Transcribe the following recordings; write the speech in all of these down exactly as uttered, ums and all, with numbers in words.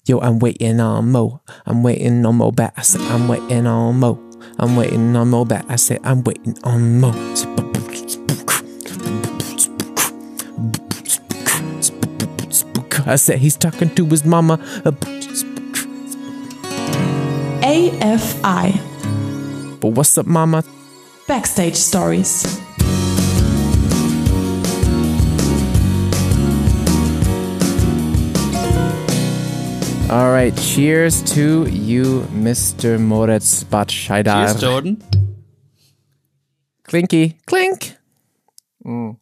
Yo, I'm waiting on Mo. I'm waiting on Mo Bat. I said, I'm waiting on Mo. I'm waiting on Mo Bat. I said, I'm waiting on Mo. I said, he's talking to his mama. A F I. But what's up, mama? Backstage stories. All right, cheers to you, Mister Moritz Batscheidar. Cheers, Jordan. Clinky, clink. Mm.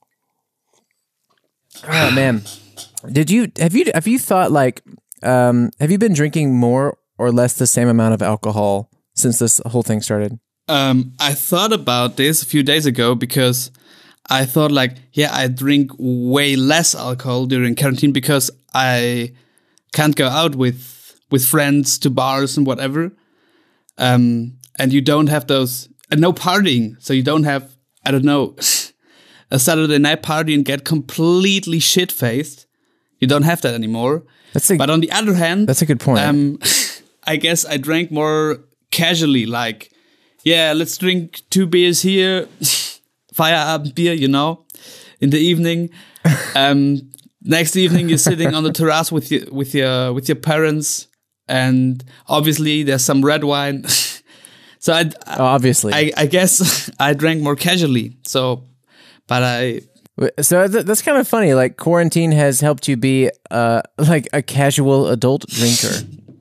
Oh man, did you have you have you thought like um, have you been drinking more or less the same amount of alcohol since this whole thing started? Um, I thought about this a few days ago because I thought like, yeah, I drink way less alcohol during quarantine because I can't go out with with friends to bars and whatever. Um, and you don't have those, and no partying. So you don't have, I don't know, a Saturday night party and get completely shit-faced. You don't have that anymore. That's a, but on the other hand, that's a good point. Um, I guess I drank more casually, like, yeah, let's drink two beers here, Feierabend beer, you know, in the evening. Um, next evening, you're sitting on the terrace with your with your with your parents, and obviously there's some red wine. So I oh, obviously, I, I guess I drank more casually. So, but I. So th- that's kind of funny. Like quarantine has helped you be uh like a casual adult drinker.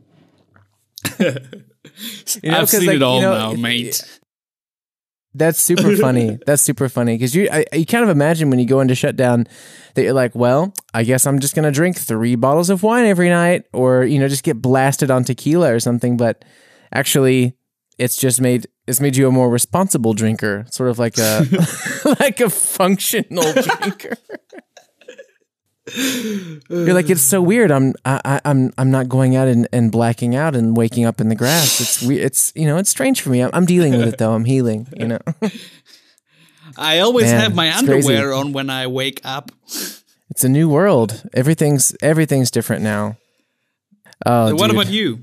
You know, I've seen like, it all you know, now, mate. That's super funny. That's super funny because you I, you kind of imagine when you go into shutdown that you're like, well, I guess I'm just gonna drink three bottles of wine every night, or you know, just get blasted on tequila or something. But actually, it's just made it's made you a more responsible drinker, sort of like a like a functional drinker. You're like, it's so weird. I'm I, I'm I'm not going out and, and blacking out and waking up in the grass. It's weird. It's you know it's strange for me. I'm, I'm dealing with it though. I'm healing. You know. I always Man, have my it's underwear crazy. on when I wake up. It's a new world. Everything's everything's different now. Oh, What dude. about you?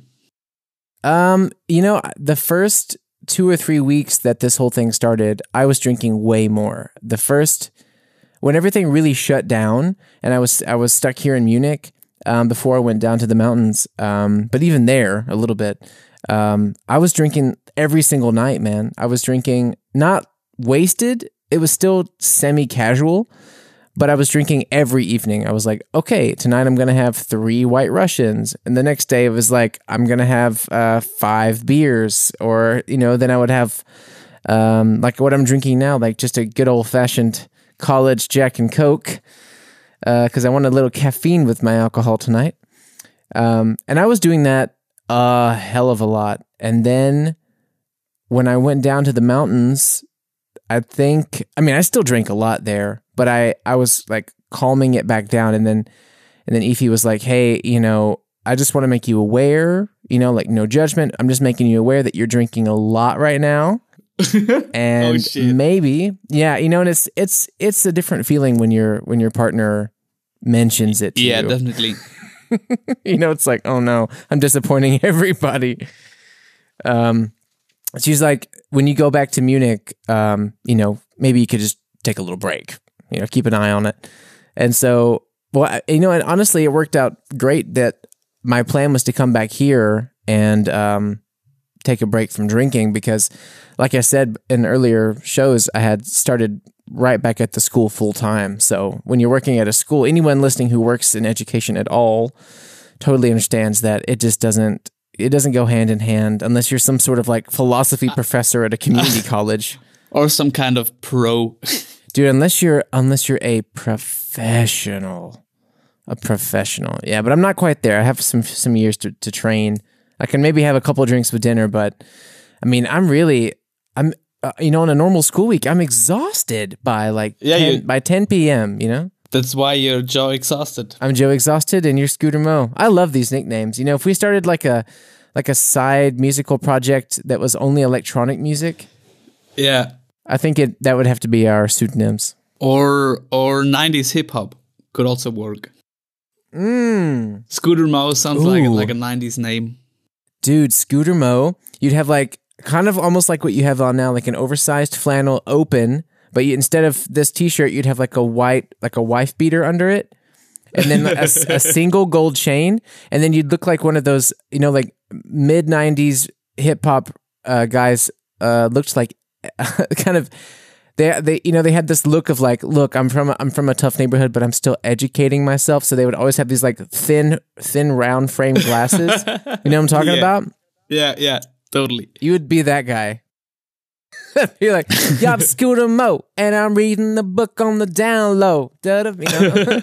Um, you know, the first two or three weeks that this whole thing started, I was drinking way more. The first. When everything really shut down, and I was I was stuck here in Munich um, before I went down to the mountains. Um, but even there, a little bit, um, I was drinking every single night, man. I was drinking not wasted. It was still semi-casual, but I was drinking every evening. I was like, okay, tonight I'm going to have three White Russians. And the next day it was like, I'm going to have uh, five beers. Or, you know, then I would have um, like what I'm drinking now, like just a good old-fashioned college Jack and Coke, because uh, I wanted a little caffeine with my alcohol tonight. Um, and I was doing that a hell of a lot. And then when I went down to the mountains, I think, I mean, I still drank a lot there, but I, I was like calming it back down. And then, and then Ify was like, hey, you know, I just want to make you aware, you know, like no judgment. I'm just making you aware that you're drinking a lot right now. And Oh, shit. maybe, yeah, you know, and it's it's it's a different feeling when your when your partner mentions it to Yeah, you. definitely. You know, it's like, oh no, I'm disappointing everybody. Um, she's like, when you go back to Munich, um, you know, maybe you could just take a little break. You know, keep an eye on it. And so, well, I- you know, and honestly, it worked out great that my plan was to come back here and um, take a break from drinking because, like I said in earlier shows, I had started right back at the school full time. So when you're working at a school, anyone listening who works in education at all totally understands that it just doesn't it doesn't go hand in hand unless you're some sort of like philosophy professor at a community college Or some kind of pro. dude. Unless you're unless you're a professional, a professional, yeah. But I'm not quite there. I have some some years to to train. I can maybe have a couple of drinks with dinner, but I mean, I'm really, I'm, uh, you know, on a normal school week, I'm exhausted by like Yeah, ten, you- by ten p.m., you know? That's why you're Joe exhausted. I'm Joe Exhausted and you're Scooter Mo. I love these nicknames. You know, if we started like a, like a side musical project that was only electronic music, Yeah. I think it, that would have to be our pseudonyms. Or or nineties hip hop could also work. Mm. Scooter Mo sounds Ooh. like like a nineties name. Dude, Scooter Mo, you'd have like kind of almost like what you have on now, like an oversized flannel open, but you, instead of this t-shirt, you'd have like a white, like a wife beater under it, and then a, a single gold chain, and then you'd look like one of those, you know, like mid nineties hip hop uh, guys uh, looked like kind of they they you know they had this look of like, look, I'm from a, I'm from a tough neighborhood, but I'm still educating myself. So they would always have these like thin thin round frame glasses. You know what I'm talking Yeah. about? Yeah, yeah, totally. You would be that guy. You're like, yeah, I'm Scooter Mo, and I'm reading the book on the down low. Da-da, you know?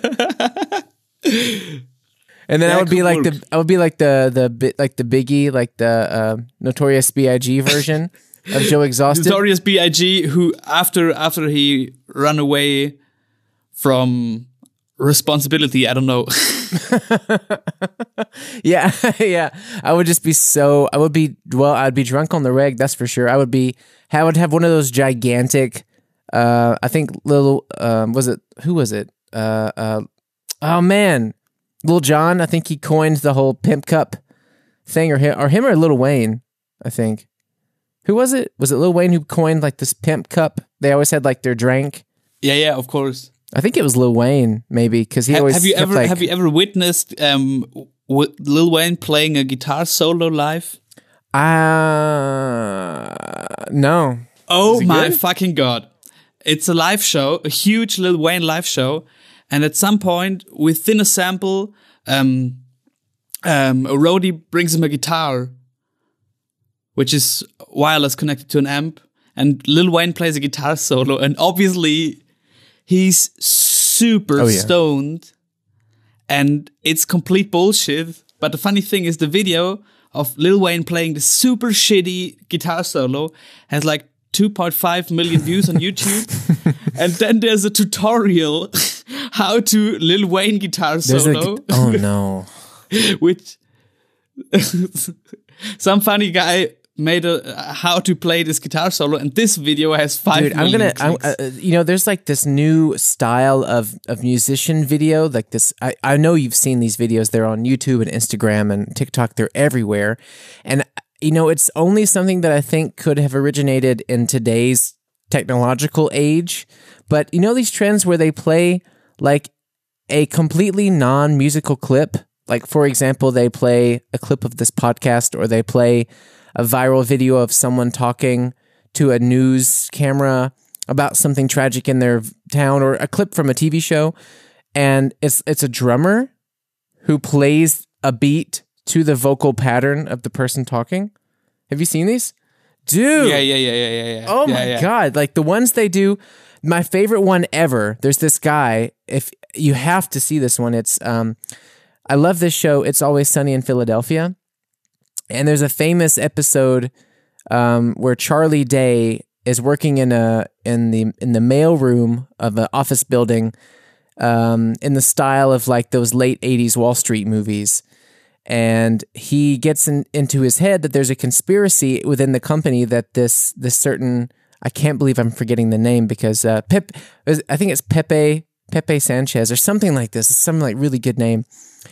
And then Yeah, I would be could like work. the I would be like the the bit like the Biggie, like the uh, Notorious B I G version of Joe Exhausted. Notorious B I G, who after after he ran away from responsibility, I don't know. Yeah, yeah. I would just be so. I would be well. I'd be drunk on the reg. That's for sure. I would be. I would have one of those gigantic. Uh, I think little. Um, was it who was it? Uh, uh, oh man, Lil Jon. I think he coined the whole pimp cup thing, or him, or him, or Lil Wayne. I think. Who was it? Was it Lil Wayne who coined like this pimp cup? They always had like their drink. Yeah, yeah, of course. I think it was Lil Wayne, maybe, because he Ha- always have you kept, ever like, have you ever witnessed um w- Lil Wayne playing a guitar solo live? Uh, no. Oh it my good? fucking god. It's a live show, a huge Lil Wayne live show, and at some point within a sample, um um a roadie brings him a guitar which is wireless connected to an amp, and Lil Wayne plays a guitar solo, and obviously he's super Oh, yeah. stoned and it's complete bullshit. But the funny thing is the video of Lil Wayne playing the super shitty guitar solo has like two point five million views on YouTube. And then there's a tutorial how to Lil Wayne guitar There's solo, a, oh no. which some funny guy made a how to play this guitar solo, and this video has five Dude, I'm million gonna, I'm, clicks. uh, you know, there's like this new style of, of musician video, like this. I, I know you've seen these videos. They're on YouTube and Instagram and TikTok. They're everywhere. And, you know, it's only something that I think could have originated in today's technological age. But, you know, these trends where they play like a completely non-musical clip. Like, for example, they play a clip of this podcast, or they play a viral video of someone talking to a news camera about something tragic in their town, or a clip from a T V show, and it's it's a drummer who plays a beat to the vocal pattern of the person talking. Have you seen these? Dude. yeah, yeah, yeah, yeah, yeah, yeah. Oh yeah, my yeah. god, like the ones they do. My favorite one ever. There's this guy, if you have to see this one, it's um I love this show, It's Always Sunny in Philadelphia. And there's a famous episode um, where Charlie Day is working in a in the in the mail room of an office building, um, in the style of like those late eighties Wall Street movies, and he gets in, into his head that there's a conspiracy within the company that this this certain, I can't believe I'm forgetting the name, because uh, Pep I think it's Pepe Pepe Sanchez or something like this. It's some like really good name.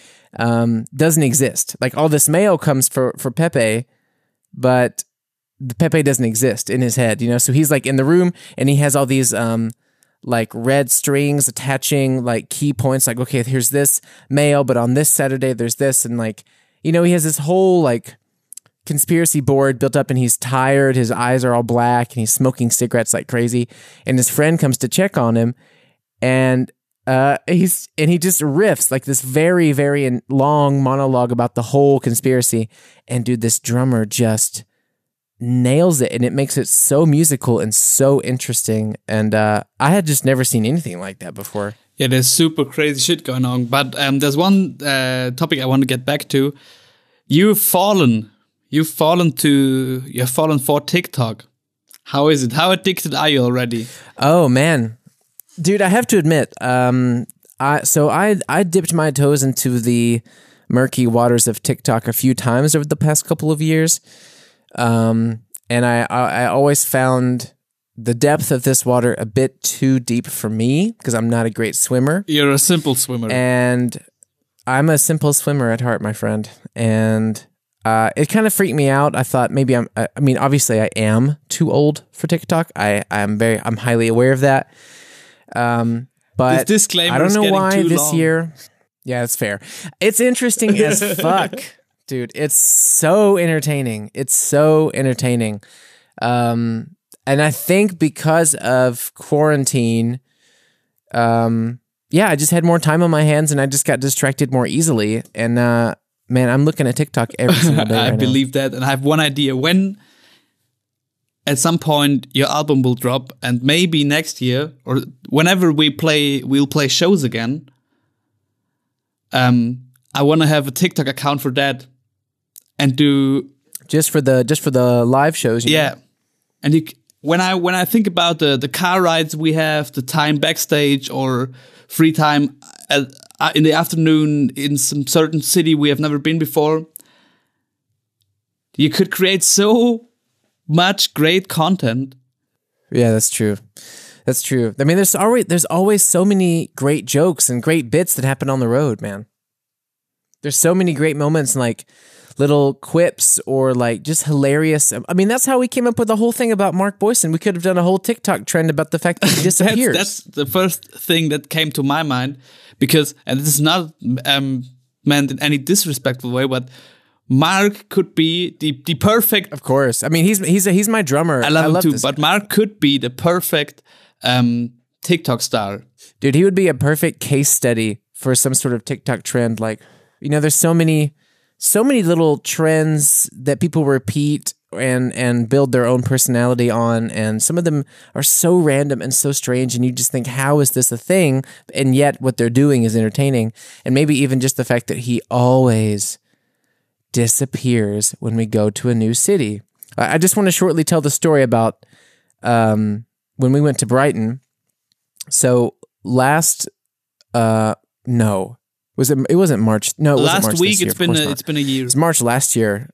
Um, doesn't exist. Like all this mail comes for, for Pepe, but the Pepe doesn't exist in his head, you know? So he's like in the room and he has all these, um, like red strings attaching like key points. Like, okay, here's this mail, but on this Saturday, there's this. And like, you know, he has this whole like conspiracy board built up, and he's tired. His eyes are all black and he's smoking cigarettes like crazy. And his friend comes to check on him, and Uh, he's and he just riffs like this very, very in- long monologue about the whole conspiracy. And dude, this drummer just nails it, and it makes it so musical and so interesting. And uh, I had just never seen anything like that before. Yeah, there's super crazy shit going on. But um, there's one uh, topic I want to get back to. You've fallen. You've fallen to. You've fallen for TikTok. How is it? How addicted are you already? Oh man. Dude, I have to admit, um, I so I I dipped my toes into the murky waters of TikTok a few times over the past couple of years, um, and I, I I always found the depth of this water a bit too deep for me, because I'm not a great swimmer. You're a simple swimmer. And I'm a simple swimmer at heart, my friend, and uh, it kind of freaked me out. I thought maybe I'm. I mean, obviously, I am too old for TikTok. I I'm very. I'm highly aware of that. Um, but This disclaimer I don't is know getting why too this long. year. Yeah, it's fair. It's interesting as fuck, dude. It's so entertaining. It's so entertaining. Um, and I think because of quarantine, um, yeah, I just had more time on my hands and I just got distracted more easily. And uh, man, I'm looking at TikTok every single day. I right believe that, and I have one idea. When at some point your album will drop, and maybe next year or whenever we play, we'll play shows again. Um, I want to have a TikTok account for that, and do now. Just for the just for the live shows. you yeah. know? And you, c- when I when I think about the the car rides we have, the time backstage or free time at, uh, in the afternoon in some certain city we have never been before, you could create so much great content. Yeah, that's true. That's true. I mean, there's always there's always so many great jokes and great bits that happen on the road, man. There's so many great moments, like little quips or like just hilarious. I mean, that's how we came up with the whole thing about Mark Boyson. We could have done a whole TikTok trend about the fact that he That's, disappears. that's the first thing that came to my mind, because, and this is not um, meant in any disrespectful way, but Mark could be the, the perfect. Of course. I mean, he's he's a, he's my drummer. I love him too, this but guy. Mark could be the perfect um, TikTok star. Dude, he would be a perfect case study for some sort of TikTok trend. Like, you know, there's so many, so many little trends that people repeat and and build their own personality on, and some of them are so random and so strange, and you just think, how is this a thing? And yet, what they're doing is entertaining, and maybe even just the fact that he always disappears when we go to a new city. I I just want to shortly tell the story about um, when we went to Brighton. So last, uh, no, was it? It wasn't March. No, it wasn't Last March week this year, it's of been course a, not. it's been a year. It was March last year.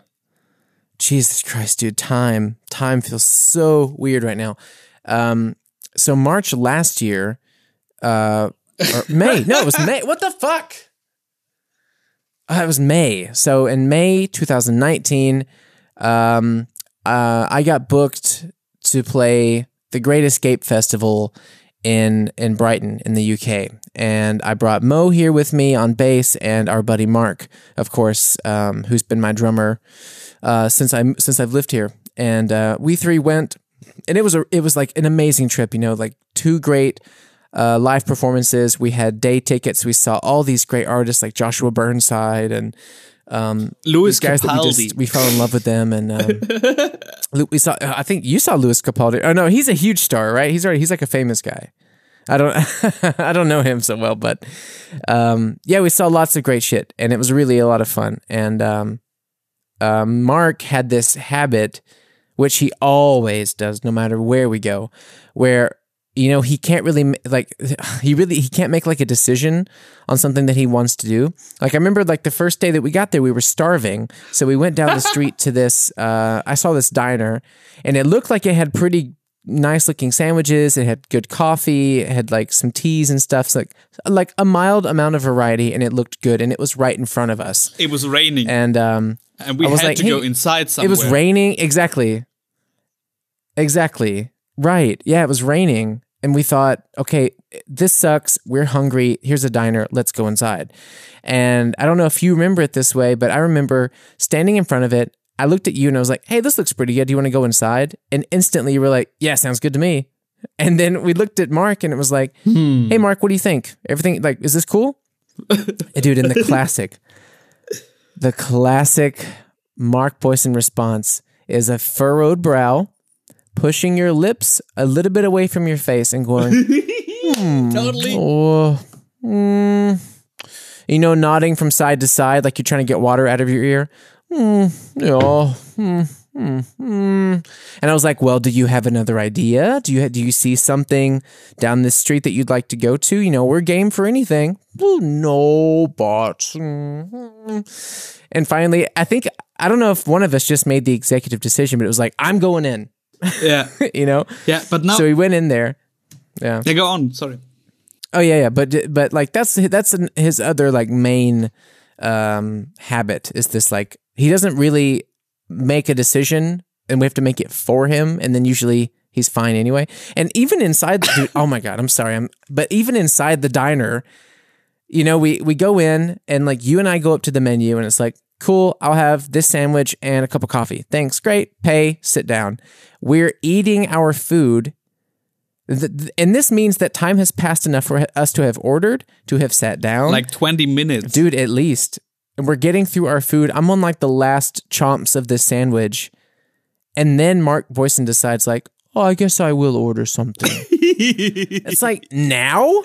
Jesus Christ, dude! Time, time feels so weird right now. Um, so March last year, uh, or May. No, it was May. What the fuck? Uh, it was May. So in May twenty nineteen, um, uh, I got booked to play the Great Escape Festival in in Brighton in the U K, and I brought Mo here with me on bass, and our buddy Mark, of course, um, who's been my drummer uh, since I since I've lived here, and uh, we three went, and it was a it was like an amazing trip, you know, like two great uh, live performances. We had day tickets. We saw all these great artists like Joshua Burnside and um, Louis these guys that we Capaldi. just we fell in love with them, and um, Lu- we saw. I think you saw Louis Capaldi. Oh no, he's a huge star, right? He's already he's like a famous guy. I don't I don't know him so well, but um, yeah, we saw lots of great shit, and it was really a lot of fun. And um, uh, Mark had this habit, which he always does, no matter where we go, where you know he can't really ma- like he really he can't make like a decision on something that he wants to do. Like I remember like the first day that we got there, we were starving, so we went down the street to this. Uh, I saw this diner, and it looked like it had pretty nice looking sandwiches. It had good coffee. It had like some teas and stuff. So like like a mild amount of variety, and it looked good. And it was right in front of us. It was raining, And um, and we I was had like, to hey, go inside somewhere. it was raining. Exactly. Exactly. Right. Yeah, it was raining. And we thought, okay, this sucks. We're hungry. Here's a diner. Let's go inside. And I don't know if you remember it this way, but I remember standing in front of it. I looked at you and I was like, hey, this looks pretty good. Do you want to go inside? And instantly you were like, yeah, sounds good to me. And then we looked at Mark and it was like, Hmm. hey, Mark, what do you think? Everything, like, is this cool? And dude, in the classic, the classic Mark Boyson response is a furrowed brow, pushing your lips a little bit away from your face and going, Totally. oh, mm, you know, nodding from side to side like you're trying to get water out of your ear. Mm, yeah, mm, mm, mm. And I was like, well, do you have another idea? Do you do you see something down this street that you'd like to go to? You know, we're game for anything. Well, no, but. mm. And finally, I think, I don't know if one of us just made the executive decision, but it was like, I'm going in, Yeah, you know? yeah. But now, So we went in there. Yeah. yeah, go on. Sorry. Oh yeah, yeah, but but like that's that's his other like main um, habit is this like he doesn't really make a decision and we have to make it for him, and then usually he's fine anyway. And even inside, the, dude, oh my god, I'm sorry, I'm but even inside the diner, you know, we we go in and like you and I go up to the menu and it's like, cool, I'll have this sandwich and a cup of coffee. Thanks, great, pay, sit down. We're eating our food. And this means that time has passed enough for us to have ordered, to have sat down. Like twenty minutes. Dude, at least. And we're getting through our food. I'm on like the last chomps of this sandwich. And then Mark Boyson decides like, oh, I guess I will order something. It's like, now?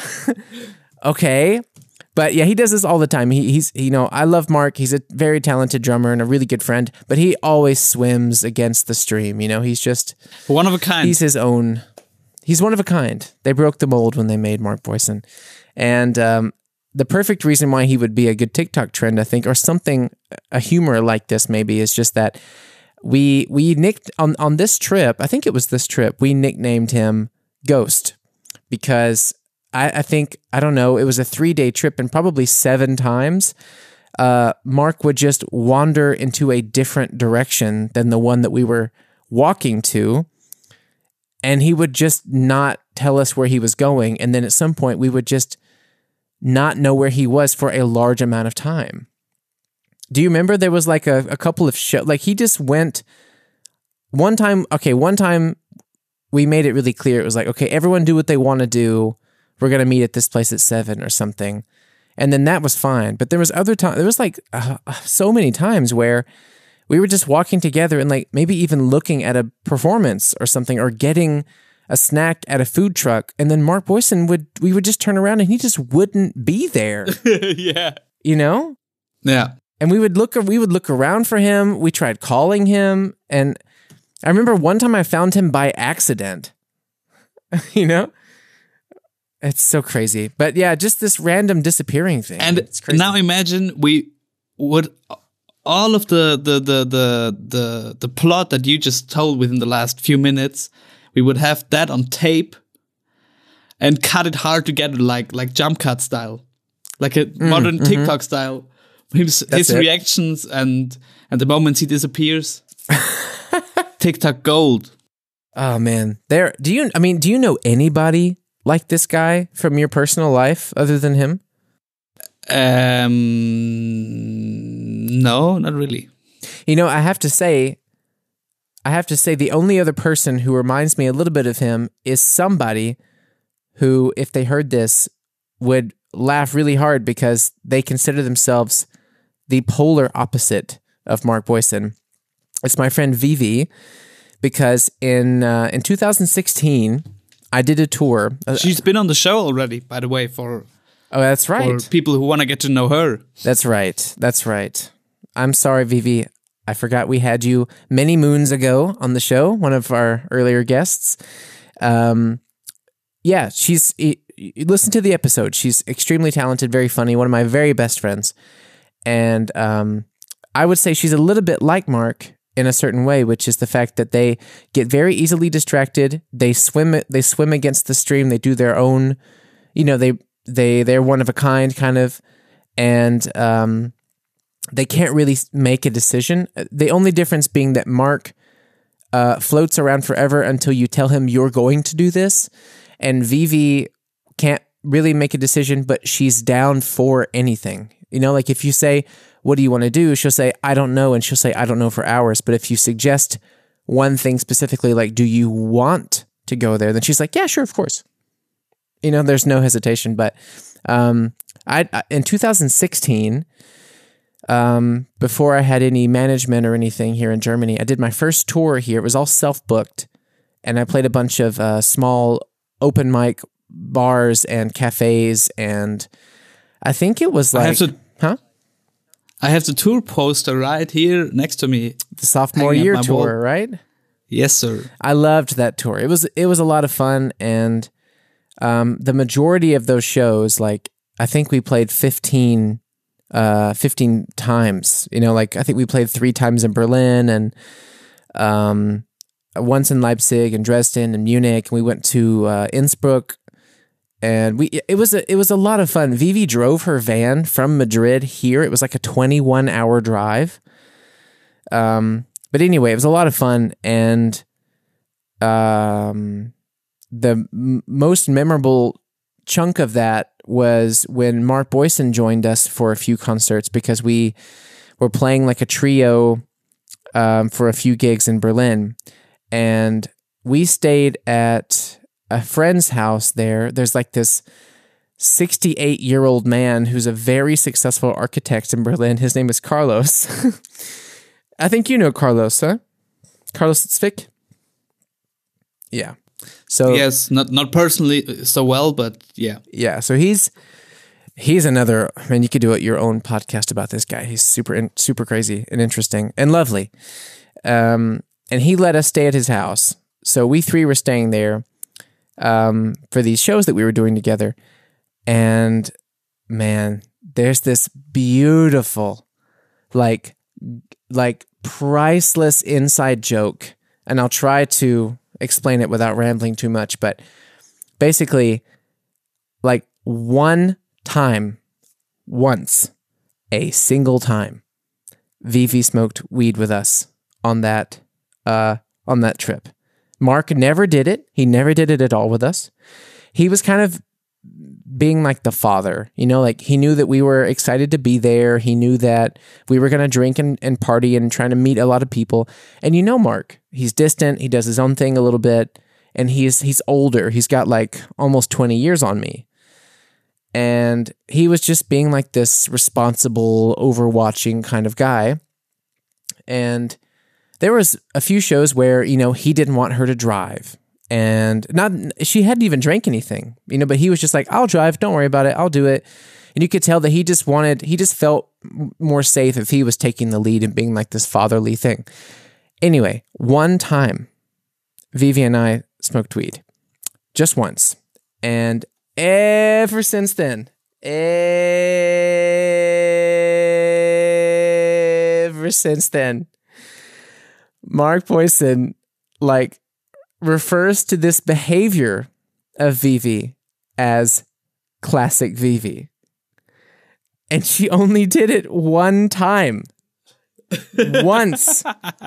Okay. But yeah, he does this all the time. He, he's, you know, I love Mark. He's a very talented drummer and a really good friend, but he always swims against the stream. You know, he's just... One of a kind. He's his own... He's one of a kind. They broke the mold when they made Mark Boyson. And um, the perfect reason why he would be a good TikTok trend, I think, or something, a humor like this maybe, is just that we we nicked, on, on this trip, I think it was this trip, we nicknamed him Ghost. Because I, I think, I don't know, it was a three-day trip and probably seven times, uh, Mark would just wander into a different direction than the one that we were walking to. And he would just not tell us where he was going. And then at some point, we would just not know where he was for a large amount of time. Do you remember there was like a, a couple of shows? Like he just went one time. Okay, one time we made it really clear. It was like, okay, everyone do what they want to do. We're going to meet at this place at seven or something. And then that was fine. But there was other time. There was like uh, so many times where we were just walking together and like maybe even looking at a performance or something or getting a snack at a food truck. And then Mark Boyson would, we would just turn around and he just wouldn't be there. Yeah. You know? Yeah. And we would look, we would look around for him. We tried calling him. And I remember one time I found him by accident, you know? It's so crazy. But yeah, just this random disappearing thing. And it's crazy. Now imagine we would... all of the, the, the, the, the, the plot that you just told within the last few minutes, we would have that on tape and cut it hard together like, like jump cut style, like a mm, modern mm-hmm. TikTok style. His, his reactions and, and the moments he disappears. TikTok gold. Oh man. There, do you, I mean, do you know anybody like this guy from your personal life other than him? Um, no, not really. You know, I have to say, I have to say the only other person who reminds me a little bit of him is somebody who, if they heard this, would laugh really hard because they consider themselves the polar opposite of Mark Boyson. It's my friend Vivi, because in uh, in two thousand sixteen, I did a tour. She's been on the show already, by the way, for... Oh, that's right. For people who want to get to know her. That's right. That's right. I'm sorry, Vivi. I forgot we had you many moons ago on the show, one of our earlier guests. Um, yeah, she's... Listen to the episode. She's extremely talented, very funny, one of my very best friends. And um, I would say she's a little bit like Mark in a certain way, which is the fact that they get very easily distracted. They swim They swim against the stream. They do their own... You know, they... They they're one of a kind, kind of, and um, they can't really make a decision. The only difference being that Mark uh, floats around forever until you tell him you're going to do this, and Vivi can't really make a decision, but she's down for anything. You know, like if you say, "What do you want to do?" she'll say, "I don't know," and she'll say, "I don't know" for hours. But if you suggest one thing specifically, like, "Do you want to go there?" then she's like, "Yeah, sure, of course." You know, there's no hesitation. But um, I, I in two thousand sixteen, um, before I had any management or anything here in Germany, I did my first tour here. It was all self-booked, and I played a bunch of uh, small open mic bars and cafes, and I think it was like, I have to, huh? I have the tour poster right here next to me. The sophomore year tour, wall. Right? Yes, sir. I loved that tour. It was it was a lot of fun, and Um, the majority of those shows, like, I think we played fifteen, uh, fifteen times, you know, like, I think we played three times in Berlin and, um, once in Leipzig and Dresden and Munich. And we went to, uh, Innsbruck and we it was a it was a lot of fun. Vivi drove her van from Madrid here. It was like a twenty-one hour drive. Um, but anyway, it was a lot of fun, and um, the m- most memorable chunk of that was when Mark Boyson joined us for a few concerts, because we were playing like a trio um, for a few gigs in Berlin, and we stayed at a friend's house there. There's like this sixty-eight year old man who's a very successful architect in Berlin. His name is Carlos. I think you know Carlos, huh? Carlos Zwick? Yeah. So yes, not not personally so well, but yeah. Yeah, so he's he's another, I mean, you could do it your own podcast about this guy. He's super in, super crazy and interesting and lovely. Um, and he let us stay at his house. So we three were staying there um, for these shows that we were doing together. And man, there's this beautiful, like, like priceless inside joke. And I'll try to explain it without rambling too much. But basically, like one time, once, a single time, Vivi smoked weed with us on that uh, on that trip. Mark never did it. He never did it at all with us. He was kind of being like the father, you know, like he knew that we were excited to be there. He knew that we were going to drink and, and party and trying to meet a lot of people. And you know, Mark, he's distant. He does his own thing a little bit, and he's he's older. He's got like almost twenty years on me. And he was just being like this responsible, overwatching kind of guy. And there was a few shows where, you know, he didn't want her to drive. And not she hadn't even drank anything, you know, but he was just like, I'll drive, don't worry about it, I'll do it. And you could tell that he just wanted, he just felt more safe if he was taking the lead and being like this fatherly thing. Anyway, one time, Vivi and I smoked weed. Just once. And ever since then, ever since then, Mark Boyson, like, refers to this behavior of Vivi as classic Vivi. And she only did it one time. Once.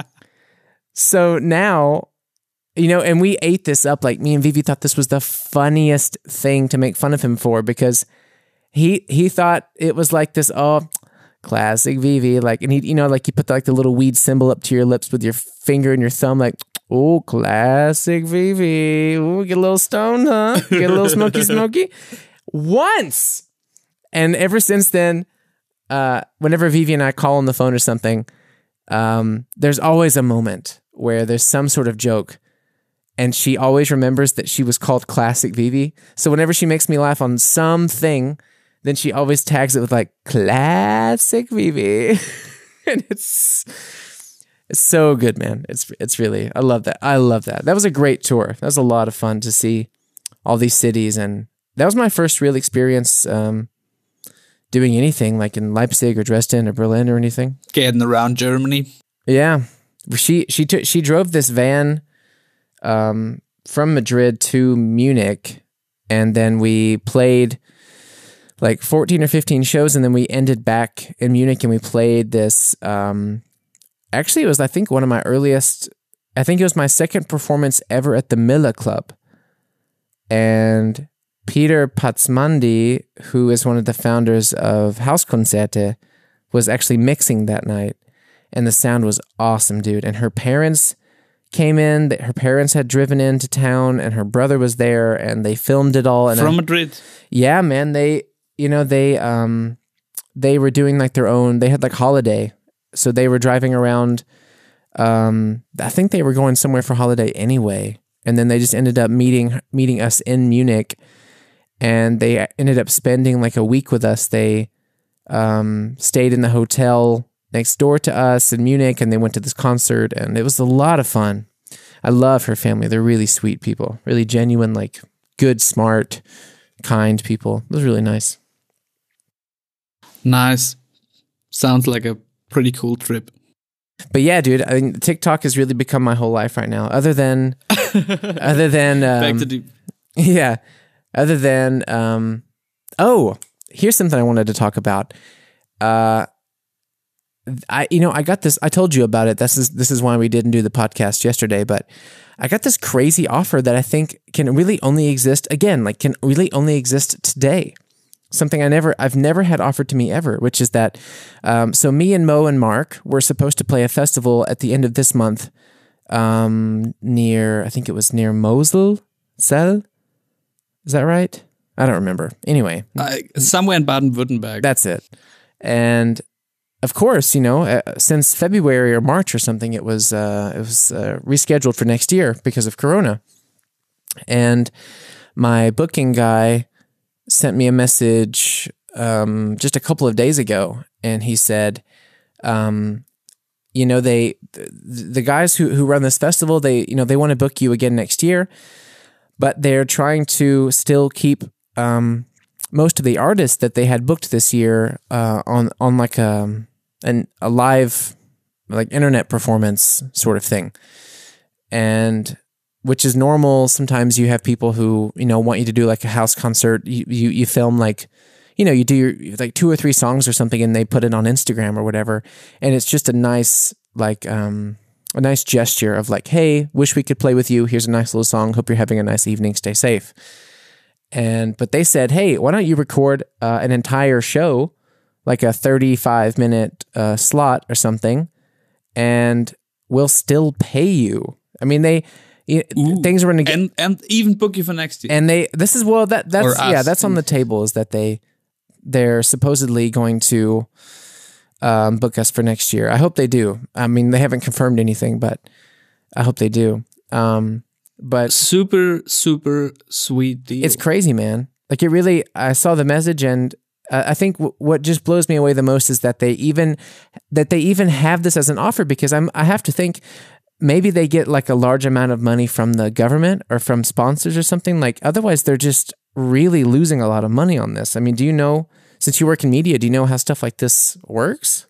So now, you know, and we ate this up. Like, me and Vivi thought this was the funniest thing to make fun of him for, because he he thought it was like this, oh, classic Vivi. Like, and he, you know, like you put the, like the little weed symbol up to your lips with your finger and your thumb, like, oh, classic Vivi. Ooh, get a little stoned, huh? Get a little smoky smoky. Once. And ever since then, uh, whenever Vivi and I call on the phone or something, um, there's always a moment where there's some sort of joke, and she always remembers that she was called classic Vivi. So whenever she makes me laugh on something, then she always tags it with like classic Vivi. And it's... It's so good, man. It's it's really, I love that. I love that. That was a great tour. That was a lot of fun to see all these cities. And that was my first real experience um, doing anything like in Leipzig or Dresden or Berlin or anything. Getting around Germany. Yeah. She she took she drove this van um, from Madrid to Munich, and then we played like fourteen or fifteen shows, and then we ended back in Munich and we played this... Um, Actually, it was, I think, one of my earliest, I think it was my second performance ever at the Miller Club. And Peter Patzmandi, who is one of the founders of Hauskonzerte, was actually mixing that night. And the sound was awesome, dude. And her parents came in, her parents had driven into town, and her brother was there, and they filmed it all. And From I, Madrid? Yeah, man. They, you know, they, um, they were doing like their own, they had like holiday. So they were driving around, um, I think they were going somewhere for holiday anyway. And then they just ended up meeting meeting us in Munich. And they ended up spending like a week with us. They um, stayed in the hotel next door to us in Munich, and they went to this concert. And it was a lot of fun. I love her family. They're really sweet people. Really genuine, like good, smart, kind people. It was really nice. Nice. Sounds like a pretty cool trip. But yeah, dude, I mean, TikTok has really become my whole life right now. Other than, other than, um, Back to the... yeah, other than um, oh, here's something I wanted to talk about. Uh, I you know I got this. I told you about it. This is this is why we didn't do the podcast yesterday. But I got this crazy offer that I think can really only exist again. Like can really only exist today. Something I never I've never had offered to me ever. Which is that. Um, so me and Mo and Mark were supposed to play a festival at the end of this month. Um, near I think it was near Mosel. Cell? Is that right? I don't remember. Anyway. Uh, somewhere in Baden-Württemberg. That's it. And of course, you know, uh, since February or March or something, it was uh, it was uh, rescheduled for next year because of Corona. And my booking guy sent me a message um, just a couple of days ago, and he said, um, you know, they the, the guys who, who run this festival, they you know they want to book you again next year. But they're trying to still keep um, most of the artists that they had booked this year uh, on on like a an, a live like internet performance sort of thing, and which is normal. Sometimes you have people who you know want you to do like a house concert. You you, you film like you know you do your, like two or three songs or something, and they put it on Instagram or whatever, and it's just a nice like. Um, A nice gesture of like, hey, wish we could play with you. Here's a nice little song. Hope you're having a nice evening. Stay safe. And but they said, hey, why don't you record uh, an entire show, like a thirty-five minute uh, slot or something, and we'll still pay you. I mean, they Ooh, things are going to get and and even book you for next year. And they this is well that that's yeah that's on the table is that they they're supposedly going to. Um, book us for next year. I hope they do. I mean, they haven't confirmed anything, but I hope they do. Um, but super, super sweet deal. It's crazy, man. Like it really, I saw the message and uh, I think w- what just blows me away the most is that they even, that they even have this as an offer because I'm, I have to think maybe they get like a large amount of money from the government or from sponsors or something like, otherwise they're just really losing a lot of money on this. I mean, do you know, since you work in media, do you know how stuff like this works?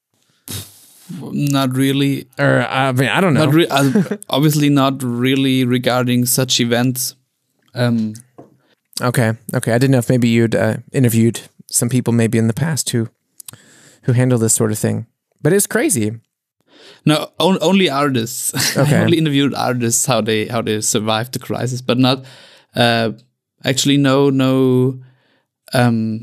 Not really. Or I mean, I don't know. Not re- uh, obviously, not really regarding such events. Um, okay, okay. I didn't know if maybe you'd uh, interviewed some people maybe in the past who who handle this sort of thing. But it's crazy. No, on, only artists. Okay. I only interviewed artists how they how they survived the crisis, but not uh, actually no no. Um,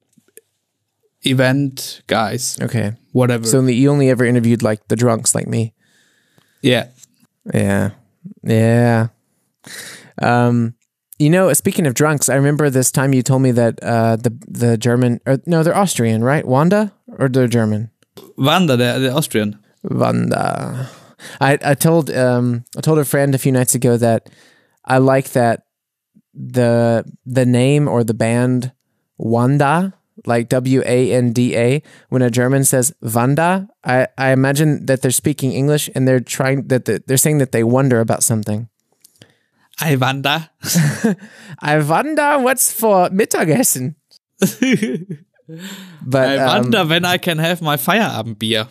event guys. Okay. Whatever. So you only ever interviewed like the drunks like me. Yeah. Yeah. Yeah. Um, you know, speaking of drunks, I remember this time you told me that uh, the the German, or no, they're Austrian, right? Wanda? Or they're German? Wanda, they're, they're Austrian. Wanda. I, I told um I told a friend a few nights ago that I like that the the name or the band Wanda, like W A N D A, when a German says Wanda, I, I imagine that they're speaking English and they're trying that the, they're saying that they wonder about something. I wonder. I wonder what's for Mittagessen. But I wonder um, when I can have my Feierabendbier.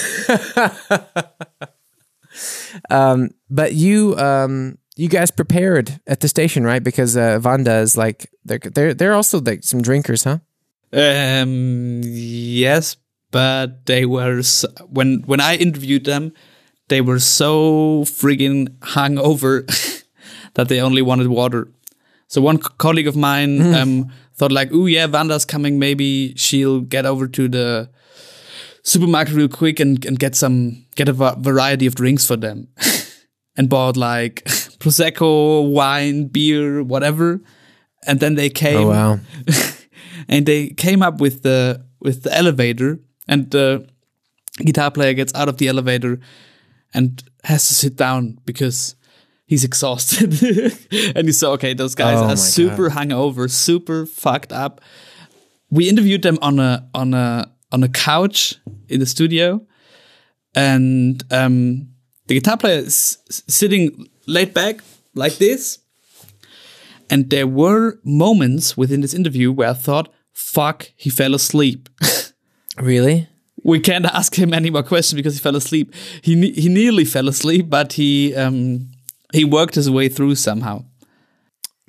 um, but you um you guys prepared at the station, right? Because uh, Wanda is like they're they're they're also like some drinkers, huh? Um, yes, but they were so, when when I interviewed them, they were so friggin' hungover that they only wanted water. So one co- colleague of mine mm. um, thought like, "Ooh, yeah, Wanda's coming. Maybe she'll get over to the supermarket real quick and, and get some get a va- variety of drinks for them," and bought like prosecco, wine, beer, whatever. And then they came. Oh wow. And they came up with the with the elevator, and the guitar player gets out of the elevator and has to sit down because he's exhausted. And you saw, okay, those guys oh are super God. hungover, super fucked up. We interviewed them on a on a on a couch in the studio, and um, the guitar player is sitting laid back like this. And there were moments within this interview where I thought, fuck, he fell asleep. Really? We can't ask him any more questions because he fell asleep. He ne- he nearly fell asleep, but he um, he worked his way through somehow.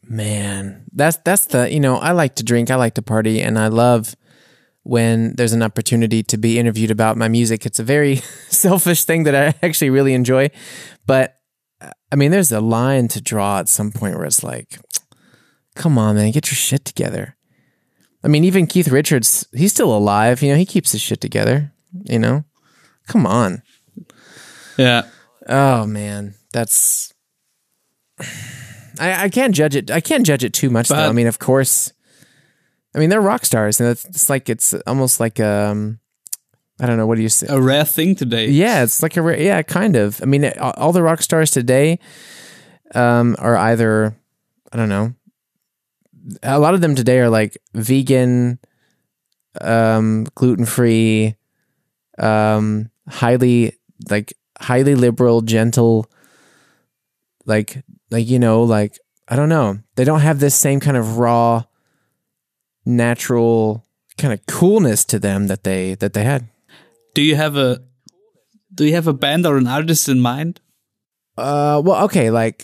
Man, that's that's the, you know, I like to drink, I like to party, and I love when there's an opportunity to be interviewed about my music. It's a very selfish thing that I actually really enjoy. But I mean, there's a line to draw at some point where it's like, come on, man, get your shit together. I mean, even Keith Richards, he's still alive. You know, he keeps his shit together, you know? Come on. Yeah. Oh, man, that's... I, I can't judge it. I can't judge it too much, But- though. I mean, of course... I mean, they're rock stars, and it's, it's like it's almost like um, I don't know, what do you say? A rare thing today. Yeah, it's like a rare, yeah, kind of. I mean, it, all the rock stars today um, are either, I don't know, a lot of them today are like vegan, um, gluten free, um, highly like highly liberal, gentle, like like you know, like I don't know, they don't have this same kind of raw, natural kind of coolness to them that they that they had. Do you have a Do you have a band or an artist in mind? Uh, well, okay, like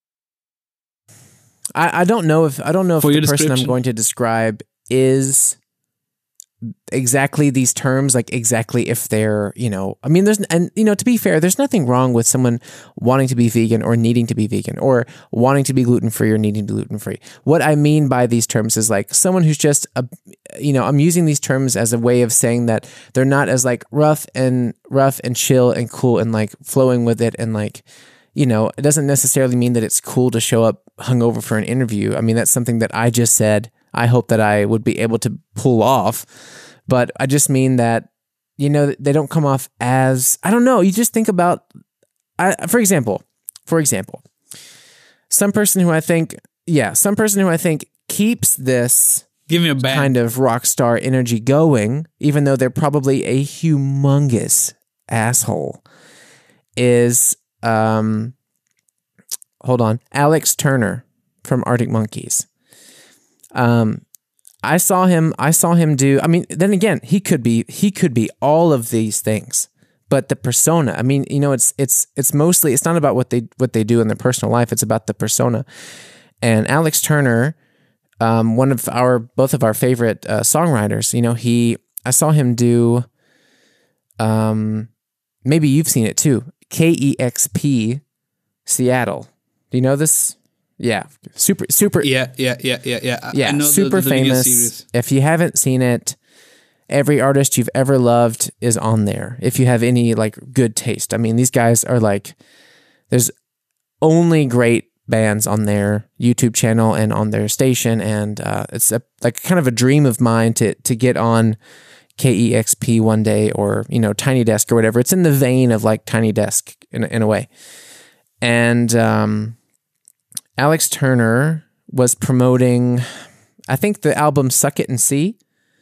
I I don't know if I don't know if For the your person I'm description. going to describe is exactly these terms, like exactly if they're, you know, I mean, there's, and you know, to be fair, there's nothing wrong with someone wanting to be vegan or needing to be vegan or wanting to be gluten free or needing to be gluten free. What I mean by these terms is like someone who's just a, you know, I'm using these terms as a way of saying that they're not as like rough and rough and chill and cool and like flowing with it and like, you know, it doesn't necessarily mean that it's cool to show up hungover for an interview. I mean, that's something that I just said I hope that I would be able to pull off. But I just mean that, you know, they don't come off as, I don't know, you just think about, I, for example, for example, some person who I think, yeah, some person who I think keeps this Give me a band. kind of rock star energy going, even though they're probably a humongous asshole, is, um, hold on, Alex Turner from Arctic Monkeys. Um, I saw him, I saw him do, I mean, then again, he could be, he could be all of these things, but the persona, I mean, you know, it's, it's, it's mostly, it's not about what they, what they do in their personal life. It's about the persona. And Alex Turner, um, one of our, both of our favorite uh, songwriters, you know, he, I saw him do, um, maybe you've seen it too, K E X P Seattle. Do you know this? Yeah, super, super. Yeah, yeah, yeah, yeah, yeah. I- Yeah, I know super the, the video famous. series. If you haven't seen it, every artist you've ever loved is on there. If you have any like good taste, I mean, these guys are like, there's only great bands on their YouTube channel and on their station, and uh, it's a, like kind of a dream of mine to to get on K E X P one day, or you know, Tiny Desk or whatever. It's in the vein of like Tiny Desk in in a way, and um. Alex Turner was promoting, I think, the album Suck It and See.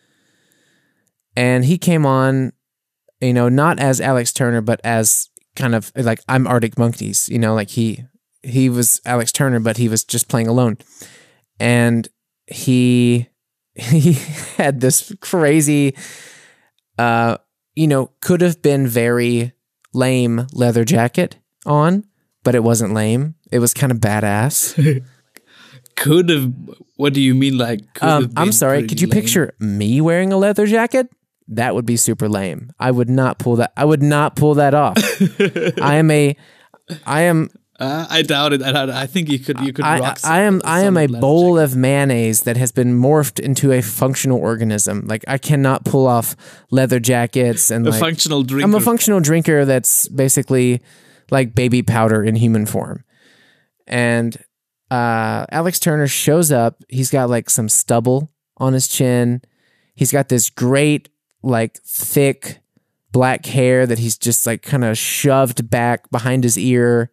And he came on, you know, not as Alex Turner, but as kind of like, I'm Arctic Monkeys, you know, like he, he was Alex Turner, but he was just playing alone. And he, he had this crazy, uh, you know, could have been very lame leather jacket on, but it wasn't lame. It was kind of badass. Could have. What do you mean? Like, could Um, have I'm been sorry. pretty Could you lame? picture me wearing a leather jacket? That would be super lame. I would not pull that. I would not pull that off. I am a. I am. Uh, I doubt it. I doubt it. I think you could. You could. I, rock I am. some- I am some a leather bowl jacket. of mayonnaise that has been morphed into a functional organism. Like I cannot pull off leather jackets and a like. functional drinker. I'm a functional drinker that's basically like baby powder in human form. And uh, Alex Turner shows up. He's got like some stubble on his chin. He's got this great, like thick black hair that he's just like kind of shoved back behind his ear.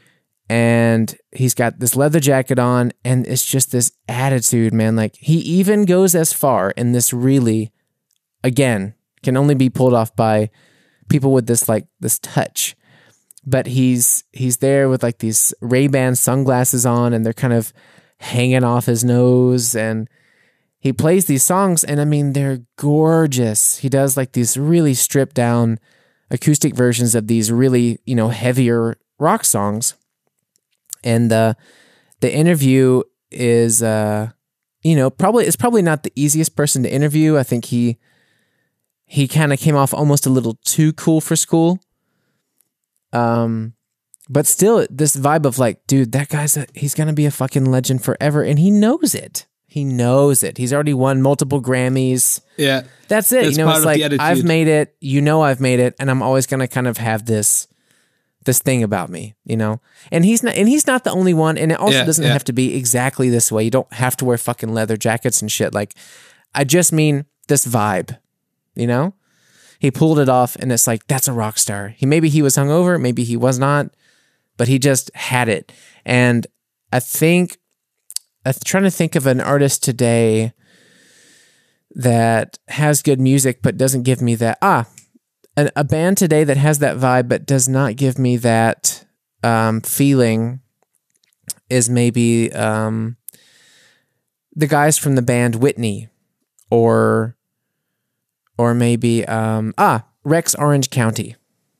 And he's got this leather jacket on. And it's just this attitude, man. Like he even goes as far in this really, again, can only be pulled off by people with this like this touch. But he's he's there with like these Ray-Ban sunglasses on, and they're kind of hanging off his nose, and he plays these songs, and I mean they're gorgeous. He does like these really stripped down acoustic versions of these really, you know, heavier rock songs. And the the interview is, uh, you know, probably is probably not the easiest person to interview. I think he he kind of came off almost a little too cool for school. Um, but still, this vibe of like, dude, that guy's a, he's gonna be a fucking legend forever, and he knows it. He knows it. He's already won multiple Grammys. Yeah, that's it. That's you know, part it's of like the attitude. I've made it. You know, I've made it, and I'm always gonna kind of have this this thing about me. You know, and he's not, and he's not the only one. And it also Yeah, doesn't yeah. have to be exactly this way. You don't have to wear fucking leather jackets and shit. Like, I just mean this vibe. You know, he pulled it off, and it's like that's a rock star. He maybe he was hungover, maybe he was not, but he just had it. And I think. I'm trying to think of an artist today that has good music but doesn't give me that. Ah, a, a band today that has that vibe but does not give me that um, feeling is maybe um, the guys from the band Whitney, or or maybe um, ah Rex Orange County.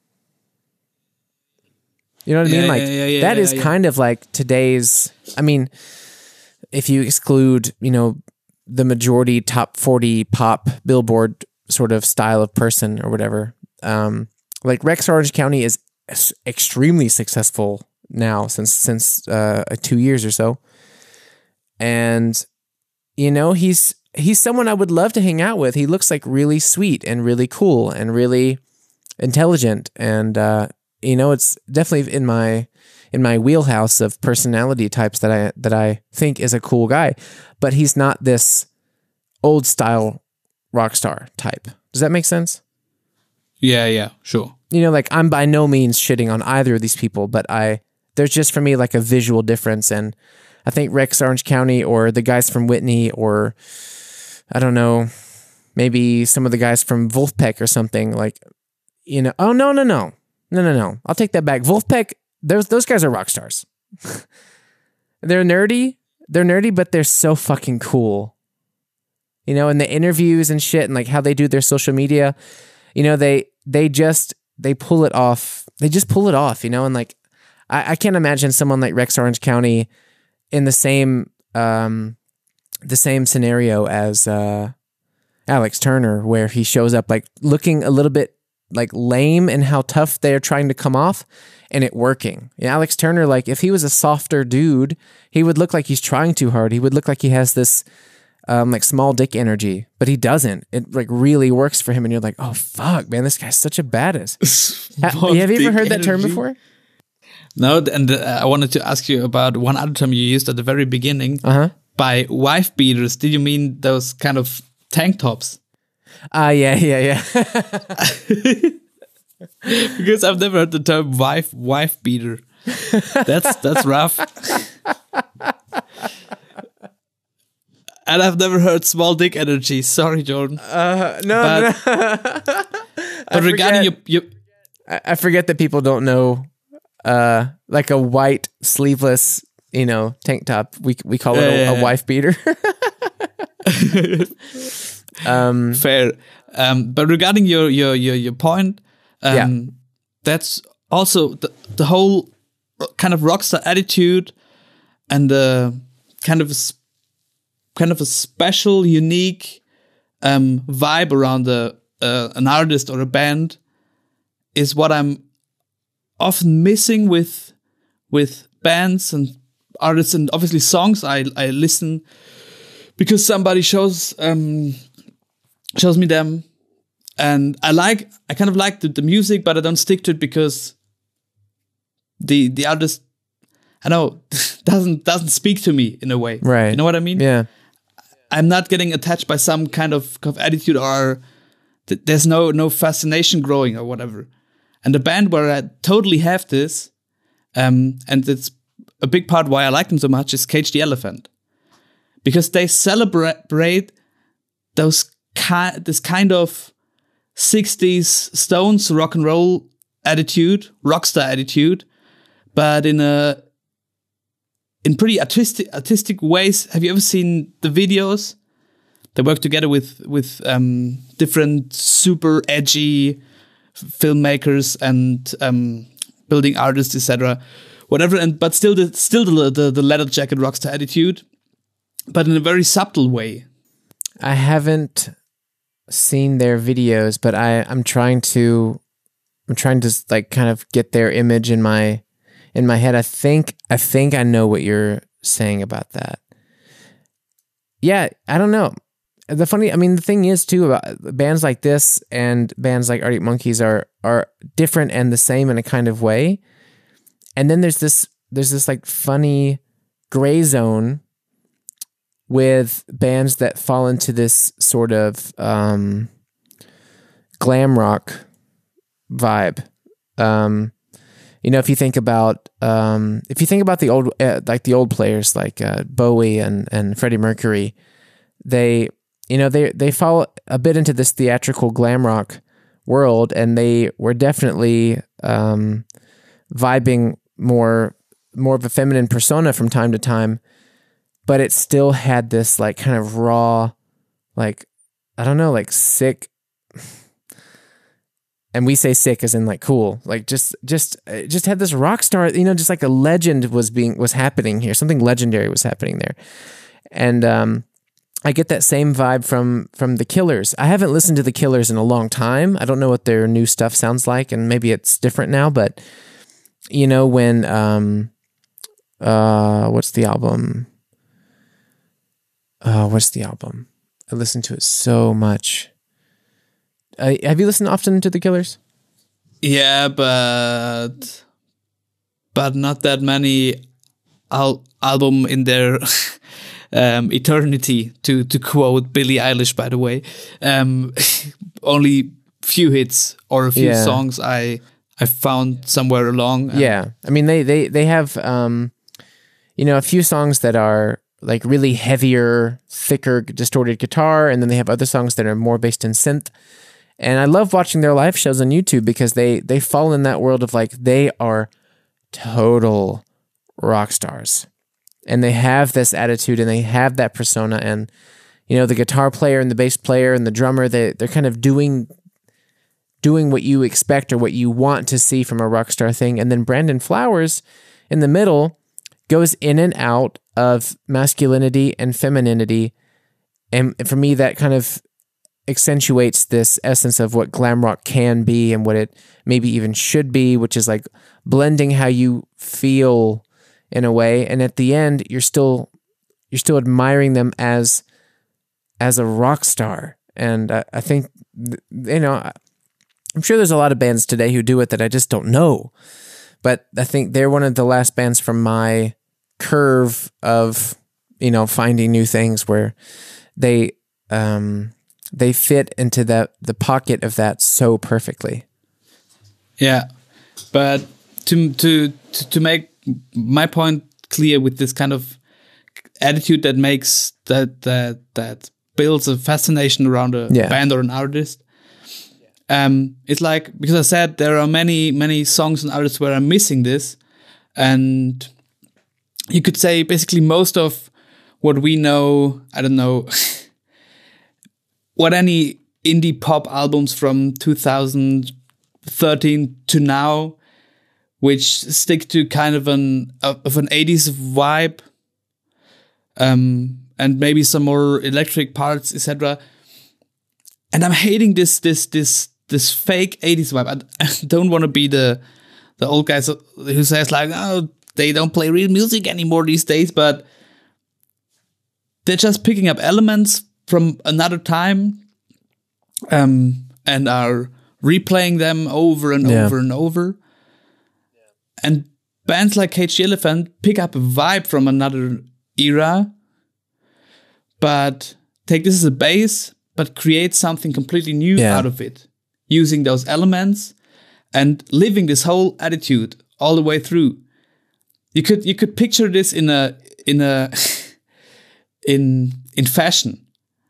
You know what I Yeah, mean? Like yeah, yeah, yeah, that yeah, is yeah. kind of like today's. I mean. If you exclude, you know, the majority top forty pop Billboard sort of style of person or whatever, um, like Rex Orange County is s- extremely successful now since since uh, two years or so, and you know he's he's someone I would love to hang out with. He looks like really sweet and really cool and really intelligent, and uh, you know it's definitely in my. in my wheelhouse of personality types that I that I think is a cool guy, but he's not this old style rock star type. Does that make sense? Yeah, yeah, sure. You know, like I'm by no means shitting on either of these people, but I there's just for me like a visual difference, and I think Rex Orange County or the guys from Whitney or I don't know, maybe some of the guys from Wolfpack or something like, you know, oh no no no no no no, I'll take that back. Wolfpack. Those those guys are rock stars. They're nerdy. They're nerdy, but they're so fucking cool. You know, in the interviews and shit, and like how they do their social media, you know, they they just they pull it off. They just pull it off. You know, and like I, I can't imagine someone like Rex Orange County in the same um the same scenario as uh, Alex Turner, where he shows up like looking a little bit like lame and how tough they're trying to come off, and it working. Yeah, Alex Turner, like if he was a softer dude, he would look like he's trying too hard. He would look like he has this um, like small dick energy, but he doesn't. It like really works for him, and you're like, oh fuck, man, this guy's such a badass. ha- Small have you ever dick heard that term energy? before? No, and uh, I wanted to ask you about one other term you used at the very beginning. Uh huh. By wife beaters, did you mean those kind of tank tops? Ah, uh, yeah, yeah, yeah. Because I've never heard the term wife wife beater. That's that's rough. And I've never heard small dick energy. Sorry, Jordan. Uh, no, but, no. but regarding your, your I I forget that people don't know, uh, like a white sleeveless, you know, tank top. We we call it Yeah, a, yeah, a yeah. wife beater. um, fair, um, but regarding your your your your point, um, Yeah. that's also the the whole kind of rockstar attitude and the kind of a, s- kind of a special, unique um, vibe around the uh, an artist or a band is what I'm often missing with with bands and artists, and obviously songs I I listen because somebody shows um shows me them, and I like I kind of like the, the music, but I don't stick to it because the the artist I know doesn't doesn't speak to me in a way, Right. You know what I mean? yeah. I'm not getting attached by some kind of, of attitude, or th- there's no no fascination growing or whatever. And the band where I totally have this, um, and it's a big part why I like them so much, is Cage the Elephant, because they celebrate those ki- this kind of sixties Stones rock and roll attitude, rockstar attitude, but in a in pretty artistic artistic ways. Have you ever seen the videos? They work together with with um, different super edgy f- filmmakers and um, building artists, et cetera. Whatever, and but still the still the the, the leather jacket rockstar attitude. but in a very subtle way. I haven't seen their videos, but I, I'm trying to, I'm trying to like kind of get their image in my, in my head. I think, I think I know what you're saying about that. Yeah, I don't know. The funny, I mean, the thing is too about bands like this and bands like Arctic Monkeys are are different and the same in a kind of way. And then there's this there's this like funny gray zone with bands that fall into this sort of um, glam rock vibe. Um, you know, if you think about um, if you think about the old uh, like the old players like uh, Bowie and and Freddie Mercury, they you know they they fall a bit into this theatrical glam rock world, and they were definitely um, vibing more more of a feminine persona from time to time, but it still had this like kind of raw, like I don't know, like sick. And we say sick as in like cool, like just, just, just had this rock star, you know, just like a legend was being, was happening here. Something legendary was happening there. And, um, I get that same vibe from, from the Killers. I haven't listened to the Killers in a long time. I don't know what their new stuff sounds like, and maybe it's different now, but you know, when, um, uh, what's the album? Uh, what's the album? I listened to it so much. Uh, have you listened often to the Killers? Yeah, but but not that many al- album in their um, eternity. To to quote Billie Eilish, by the way, um, only few hits or a few yeah. songs I I found somewhere along. Yeah, I mean they they they have um, you know, a few songs that are like really heavier, thicker, distorted guitar, and then they have other songs that are more based in synth. And I love watching their live shows on YouTube because they they fall in that world of like they are total rock stars. And they have this attitude and they have that persona, and you know, the guitar player and the bass player and the drummer, they they're kind of doing doing what you expect or what you want to see from a rock star thing. And then Brandon Flowers in the middle goes in and out of masculinity and femininity. And for me, that kind of accentuates this essence of what glam rock can be and what it maybe even should be, which is like blending how you feel in a way. And at the end, you're still you're still admiring them as as a rock star. And I, I think, you know, I'm sure there's a lot of bands today who do it that I just don't know. But I think they're one of the last bands from my curve of, you know, finding new things where they um they fit into that the pocket of that so perfectly. Yeah, but to to to make my point clear with this kind of attitude that makes that that that builds a fascination around a yeah. band or an artist. Um, it's like, because I said there are many many songs and artists where I'm missing this, and you could say basically most of what we know, I don't know. What any indie pop albums from two thousand thirteen to now, which stick to kind of an of an eighties vibe, um, and maybe some more electric parts, et cetera. And I'm hating this this this this fake eighties vibe. I, I don't want to be the the old guys who says like, oh, they don't play real music anymore these days, but they're just picking up elements from another time, um, and are replaying them over and yeah. over and over. And bands like Cage the Elephant pick up a vibe from another era, but take this as a base, but create something completely new yeah. out of it, using those elements and living this whole attitude all the way through. You could you could picture this in a in a in in fashion.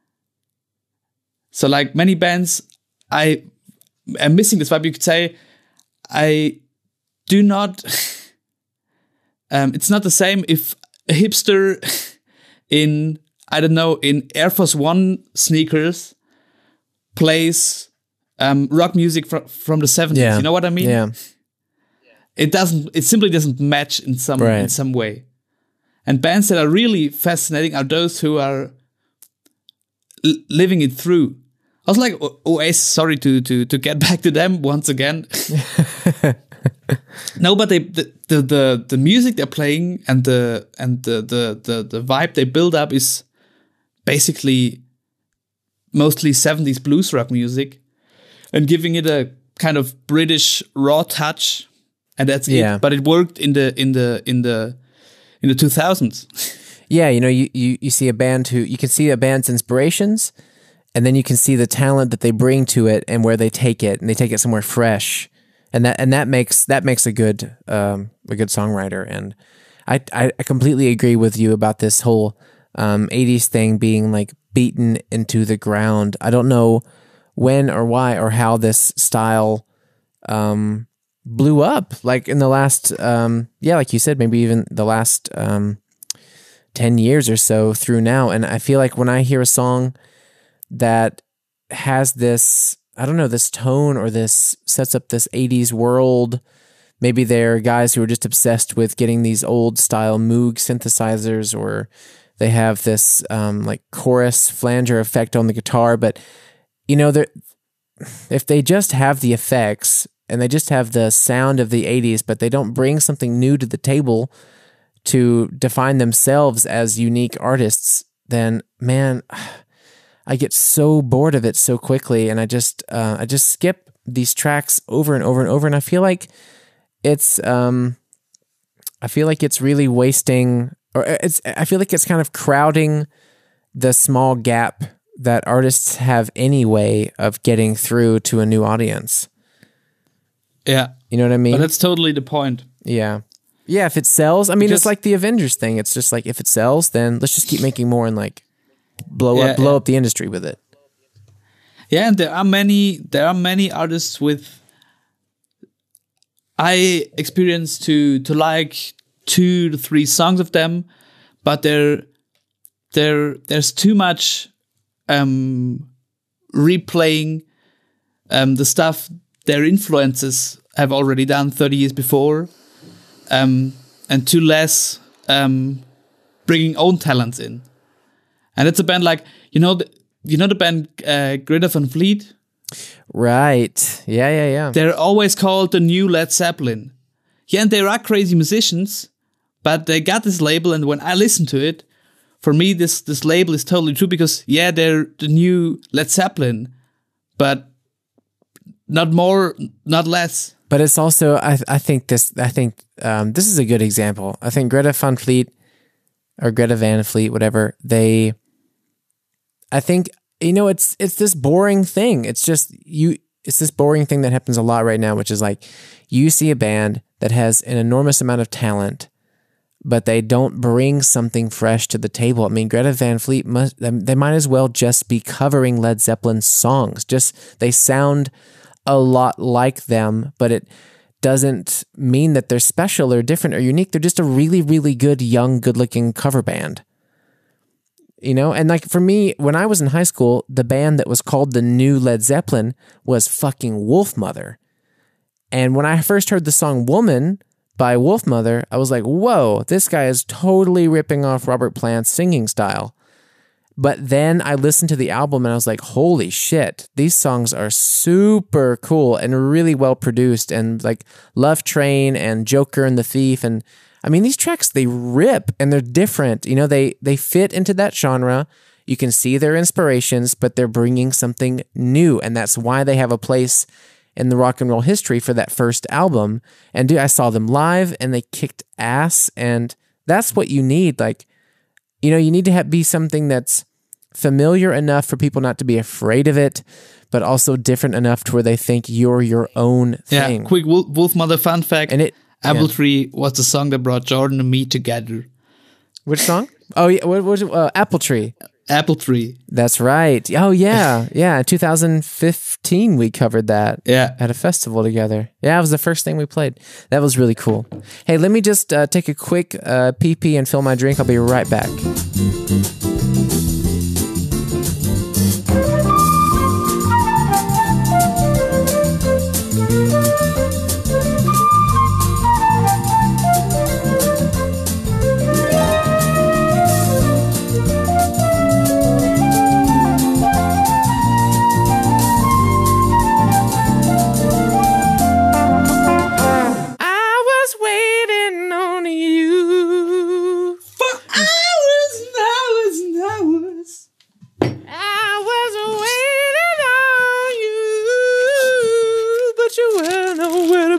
So like many bands, I am missing this vibe. You could say, I do not, um, it's not the same if a hipster in, I don't know, in Air Force One sneakers plays um, rock music fr- from the seventies. Yeah. You know what I mean? Yeah. It doesn't, it simply doesn't match in some, right. in some way. And bands that are really fascinating are those who are l- living it through. I was like, o- Oasis, sorry to, to, to get back to them once again. No, but they the, the the the music they're playing and the and the, the the the vibe they build up is basically mostly seventies blues rock music, and giving it a kind of British raw touch, and that's Yeah. it. But it worked in the in the in the in the two thousands. Yeah, you know, you, you, you see a band who, you can see a band's inspirations, and then you can see the talent that they bring to it and where they take it, and they take it somewhere fresh. And that and that makes that makes a good um, a good songwriter. And I, I I completely agree with you about this whole um, eighties thing being like beaten into the ground. I don't know when or why or how this style um, blew up. Like in the last um, yeah, like you said, maybe even the last um, ten years or so through now. And I feel like when I hear a song that has this, I don't know, this tone or this sets up this eighties world. Maybe they're guys who are just obsessed with getting these old style Moog synthesizers, or they have this um, like chorus flanger effect on the guitar. But, you know, they're, if they just have the effects and they just have the sound of the eighties, but they don't bring something new to the table to define themselves as unique artists, then, man, I get so bored of it so quickly, and I just uh, I just skip these tracks over and over and over, and I feel like it's um I feel like it's really wasting, or it's I feel like it's kind of crowding the small gap that artists have anyway of getting through to a new audience. Yeah, You know what I mean? but that's totally the point. Yeah. Yeah, if it sells, I mean, Because- it's like the Avengers thing. It's just like, if it sells, then let's just keep making more and like blow Yeah, up blow yeah. up the industry with it. Yeah, and there are many there are many artists with I experienced to to like two to three songs of them, but there there there's too much um replaying um the stuff their influences have already done thirty years before, um and too less um bringing own talents in. And it's a band like, you know, the, you know the band uh, Greta Van Fleet? Right. Yeah, yeah, yeah. They're always called the new Led Zeppelin. Yeah, and they are crazy musicians, but they got this label, and when I listen to it, for me, this this label is totally true, because, yeah, they're the new Led Zeppelin, but not more, not less. But it's also, I I think this I think um, this is a good example. I think Greta Van Fleet, or Greta Van Fleet, whatever, they, I think, you know, it's it's this boring thing. It's just, you, it's this boring thing that happens a lot right now, which is like, you see a band that has an enormous amount of talent, but they don't bring something fresh to the table. I mean, Greta Van Fleet, must, they might as well just be covering Led Zeppelin songs. Just, they sound a lot like them, but it doesn't mean that they're special or different or unique. They're just a really, really good, young, good-looking cover band. You know, and like for me, when I was in high school, the band that was called the New Led Zeppelin was fucking Wolfmother. And when I first heard the song Woman by Wolfmother, I was like, whoa, this guy is totally ripping off Robert Plant's singing style. But then I listened to the album and I was like, holy shit, these songs are super cool and really well produced, and like Love Train and Joker and the Thief. And I mean, these tracks, they rip and they're different. You know, they, they fit into that genre. You can see their inspirations, but they're bringing something new. And that's why they have a place in the rock and roll history for that first album. And dude, I saw them live and they kicked ass. And that's what you need. Like, you know, you need to have, be something that's familiar enough for people not to be afraid of it, but also different enough to where they think you're your own thing. Yeah, quick Wolf, Wolfmother fun fact. And it, Apple yeah. Tree was the song that brought Jordan and me together. Which song? Oh, yeah, what was it? Uh, Apple Tree. Apple Tree. That's right. Oh, yeah. Yeah. In two thousand fifteen, we covered that Yeah. at a festival together. Yeah, it was the first thing we played. That was really cool. Hey, let me just uh, take a quick uh, pee-pee and fill my drink. I'll be right back.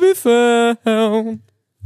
be found.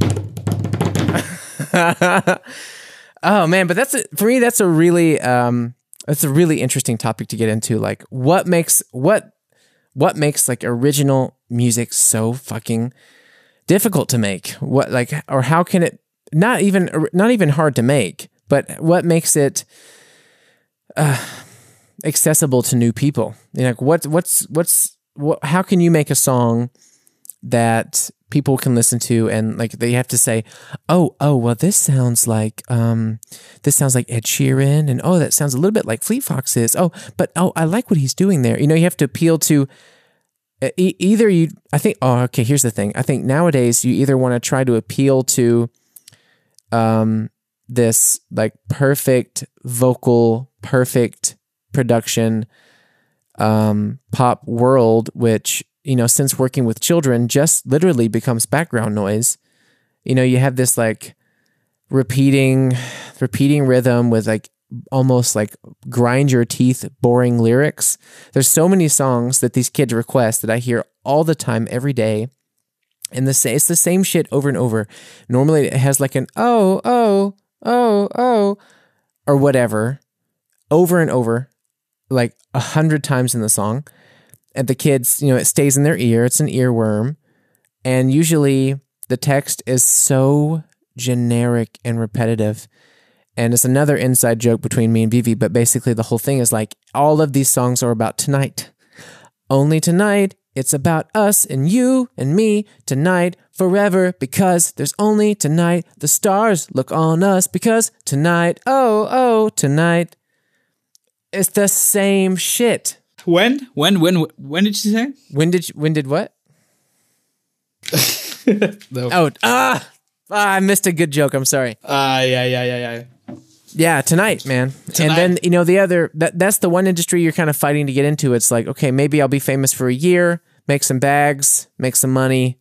Oh man, but that's a, for me. That's a really, um, that's a really interesting topic to get into. Like, what makes what what makes like original music so fucking difficult to make? What like, or how can it not even not even hard to make? But what makes it uh, accessible to new people? You know, like what what's what's what, how can you make a song that people can listen to and like they have to say, oh, oh, well, this sounds like um, this sounds like Ed Sheeran, and oh, that sounds a little bit like Fleet Foxes. Oh, but oh, I like what he's doing there. You know, you have to appeal to e- either you. I think. Oh, okay. Here's the thing. I think nowadays you either want to try to appeal to um this like perfect vocal, perfect production um pop world, which, you know, since working with children, just literally becomes background noise. You know, you have this like repeating, repeating rhythm with like almost like grind your teeth, boring lyrics. There's so many songs that these kids request that I hear all the time, every day. And the it's the same shit over and over. Normally it has like an oh, oh, oh, oh, or whatever, over and over, like a hundred times in the song. And the kids, you know, it stays in their ear. It's an earworm. And usually the text is so generic and repetitive. And it's another inside joke between me and Vivi, but basically the whole thing is like, all of these songs are about tonight. Only tonight. It's about us and you and me tonight, forever, because there's only tonight. The stars look on us because tonight, oh, oh, tonight. It's the same shit. When? When? When? When did you say? When did you, when did what? No. Oh, ah, ah, I missed a good joke. I'm sorry. Ah, uh, yeah, yeah, yeah, yeah. Yeah, tonight, man. Tonight. And then, you know, the other, that that's the one industry you're kind of fighting to get into. It's like, okay, maybe I'll be famous for a year, make some bags, make some money,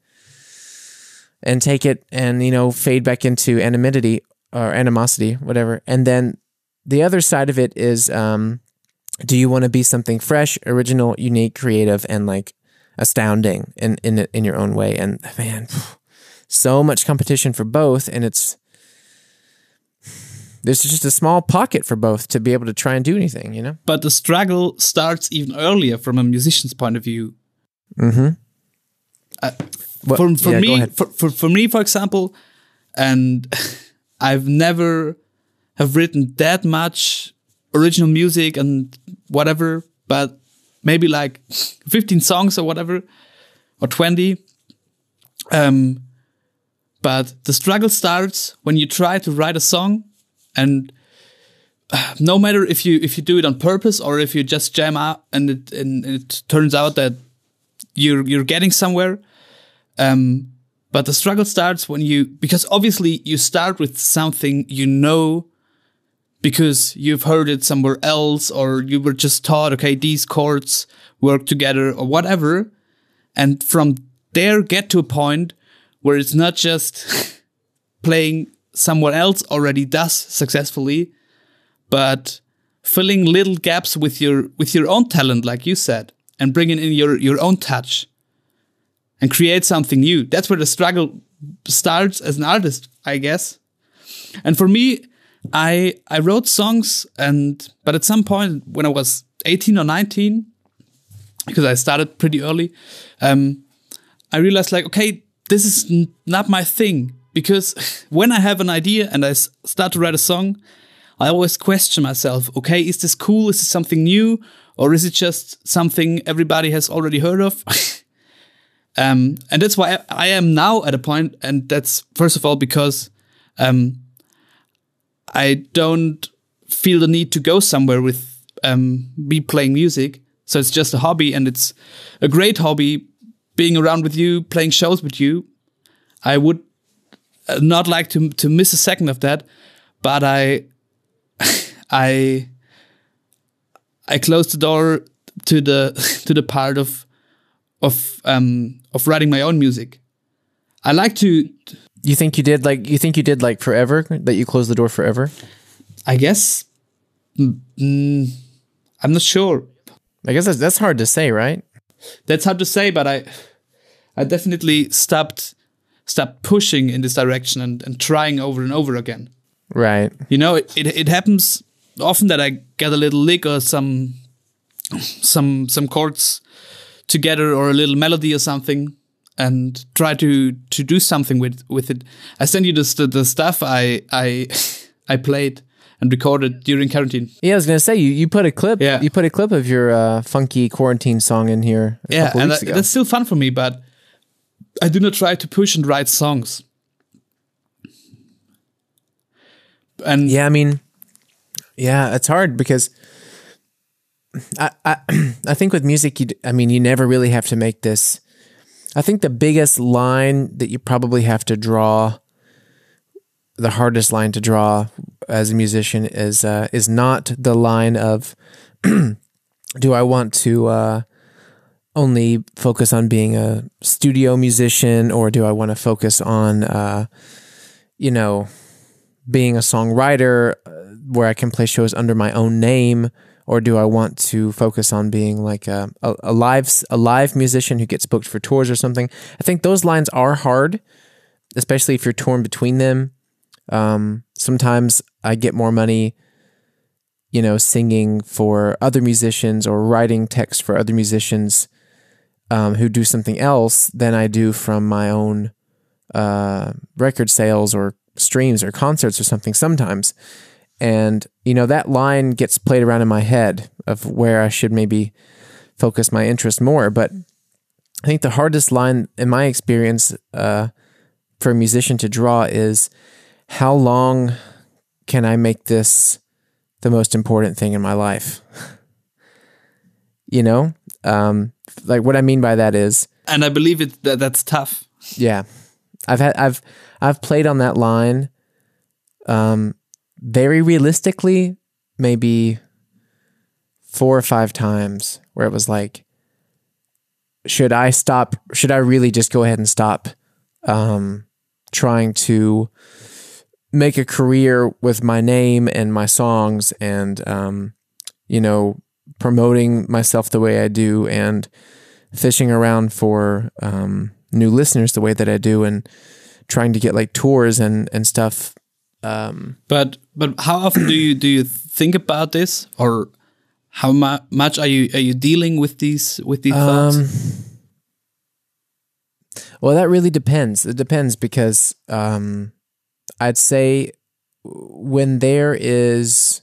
and take it and, you know, fade back into anonymity or animosity, whatever. And then the other side of it is, um, do you want to be something fresh, original, unique, creative, and like astounding in in in your own way? And man, so much competition for both, and it's there's just a small pocket for both to be able to try and do anything, you know. But the struggle starts even earlier from a musician's point of view. Mm-hmm. Uh, What- for for yeah, go me, ahead. for, for for me, for example, and I've never have written that much original music and whatever, but maybe like fifteen songs or whatever, or twenty. Um, but the struggle starts when you try to write a song, and uh, no matter if you if you do it on purpose or if you just jam out and it and it turns out that you're you're getting somewhere. Um, but the struggle starts when you, because obviously you start with something you know because you've heard it somewhere else, or you were just taught, okay, these chords work together or whatever. And from there get to a point where it's not just playing someone else already does successfully, but filling little gaps with your, with your own talent, like you said, and bringing in your, your own touch. And create something new. That's where the struggle starts as an artist, I guess. And for me, I I wrote songs, and but at some point when I was eighteen or nineteen, because I started pretty early, um, I realized like, okay, this is n- not my thing. Because when I have an idea and I s- start to write a song, I always question myself, okay, is this cool? Is this something new? Or is it just something everybody has already heard of? Um, and that's why I, I am now at a point, and that's first of all because um, I don't feel the need to go somewhere with um, me playing music. So it's just a hobby, and it's a great hobby being around with you, playing shows with you. I would not like to to miss a second of that, but I I I closed the door to the to the part of of um of writing my own music. I like to. You think you did like you think you did like forever, that you closed the door forever? I guess. Mm, I'm not sure. I guess that's that's hard to say, right? That's hard to say, but I I definitely stopped stopped pushing in this direction and, and trying over and over again. Right. You know, it, it it happens often that I get a little lick or some some some chords together or a little melody or something, and try to to do something with with it. I send you the the, the stuff I I I played and recorded during quarantine. Yeah, I was gonna say you, you put a clip. Yeah. You put a clip of your uh, funky quarantine song in here. A Yeah, couple and weeks that, ago. that's still fun for me, but I do not try to push and write songs. And Yeah, I mean, yeah, it's hard because I I, I think with music, you, I mean, you never really have to make this. I think the biggest line that you probably have to draw, the hardest line to draw as a musician is uh, is not the line of, do I want to uh, only focus on being a studio musician, or do I want to focus on, uh, you know, being a songwriter where I can play shows under my own name, or do I want to focus on being like a, a, a live a live musician who gets booked for tours or something? I think those lines are hard, especially if you're torn between them. Um, sometimes I get more money, you know, singing for other musicians or writing text for other musicians um, who do something else than I do from my own uh, record sales or streams or concerts or something sometimes. And, you know, that line gets played around in my head of where I should maybe focus my interest more. But I think the hardest line in my experience uh, for a musician to draw is, how long can I make this the most important thing in my life? You know, um, like what I mean by that is, and I believe it that that's tough. yeah, I've had I've I've played on that line. Um, very realistically, maybe four or five times where it was like, should I stop? Should I really just go ahead and stop um, trying to make a career with my name and my songs and, um, you know, promoting myself the way I do and fishing around for um, new listeners the way that I do and trying to get like tours and, and stuff. Um, but but how often do you do you think about this, or how mu- much are you are you dealing with these with these thoughts? Um, well, that really depends. It depends because um, I'd say when there is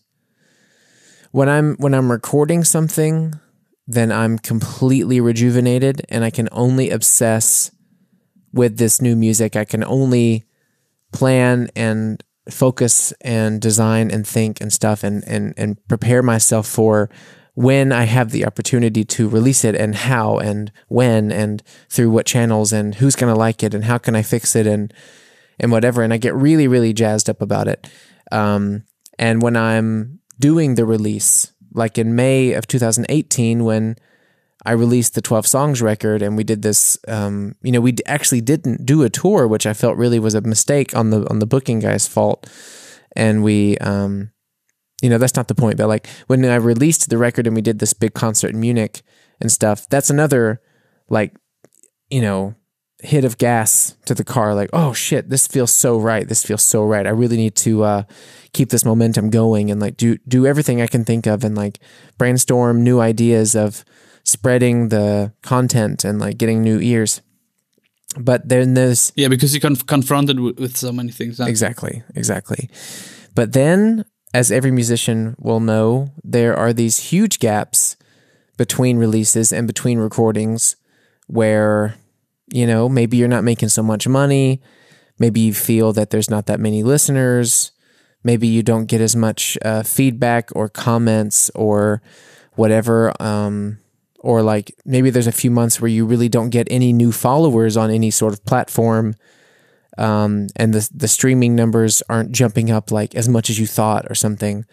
when I'm when I'm recording something, then I'm completely rejuvenated and I can only obsess with this new music. I can only plan and focus and design and think and stuff and, and, and prepare myself for when I have the opportunity to release it and how and when and through what channels and who's going to like it and how can I fix it and and whatever. And I get really, really jazzed up about it. Um, and when I'm doing the release, like in May of two thousand eighteen, when I released the twelve Songs record and we did this, um, you know, we actually didn't do a tour, which I felt really was a mistake on the on the booking guy's fault. And we, um, you know, that's not the point, but like when I released the record and we did this big concert in Munich and stuff, that's another like, you know, hit of gas to the car. Like, oh shit, this feels so right. This feels so right. I really need to uh, keep this momentum going and like do do everything I can think of and like brainstorm new ideas of spreading the content and like getting new ears. But then there's yeah, because you're conf- confronted with, with so many things. Huh? Exactly, exactly. But then, as every musician will know, there are these huge gaps between releases and between recordings where, you know, maybe you're not making so much money, maybe you feel that there's not that many listeners, maybe you don't get as much uh, feedback or comments or whatever, um, or like maybe there's a few months where you really don't get any new followers on any sort of platform, um, and the the streaming numbers aren't jumping up like as much as you thought or something.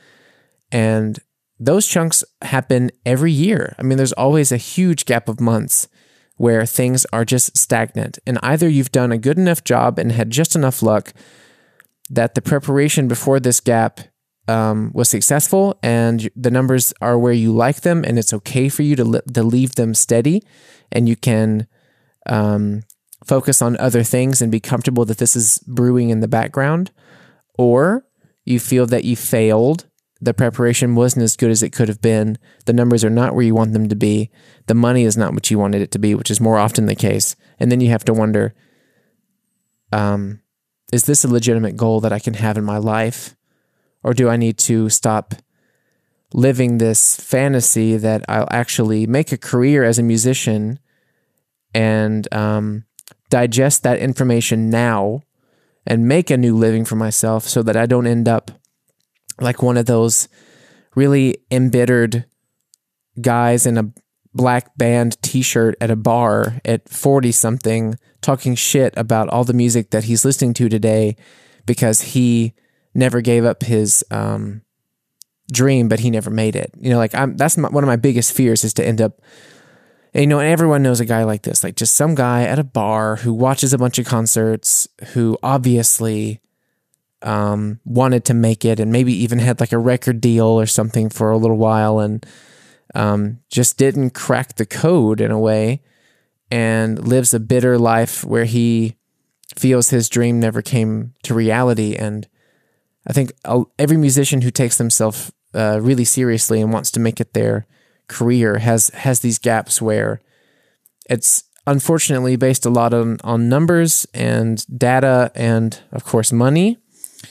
And those chunks happen every year. I mean, there's always a huge gap of months where things are just stagnant. And either you've done a good enough job and had just enough luck that the preparation before this gap um, was successful and the numbers are where you like them and it's okay for you to, li- to leave them steady and you can um, focus on other things and be comfortable that this is brewing in the background, or you feel that you failed. The preparation wasn't as good as it could have been. The numbers are not where you want them to be. The money is not what you wanted it to be, which is more often the case. And then you have to wonder, um, is this a legitimate goal that I can have in my life? Or do I need to stop living this fantasy that I'll actually make a career as a musician and um, digest that information now and make a new living for myself so that I don't end up like one of those really embittered guys in a black band t-shirt at a bar at forty something talking shit about all the music that he's listening to today because he never gave up his um, dream, but he never made it. You know, like I'm, that's my, one of my biggest fears is to end up, and, you know, and everyone knows a guy like this, like just some guy at a bar who watches a bunch of concerts, who obviously um, wanted to make it and maybe even had like a record deal or something for a little while and um, just didn't crack the code in a way and lives a bitter life where he feels his dream never came to reality. And I think every musician who takes themselves uh, really seriously and wants to make it their career has has these gaps where it's unfortunately based a lot on, on numbers and data and, of course, money.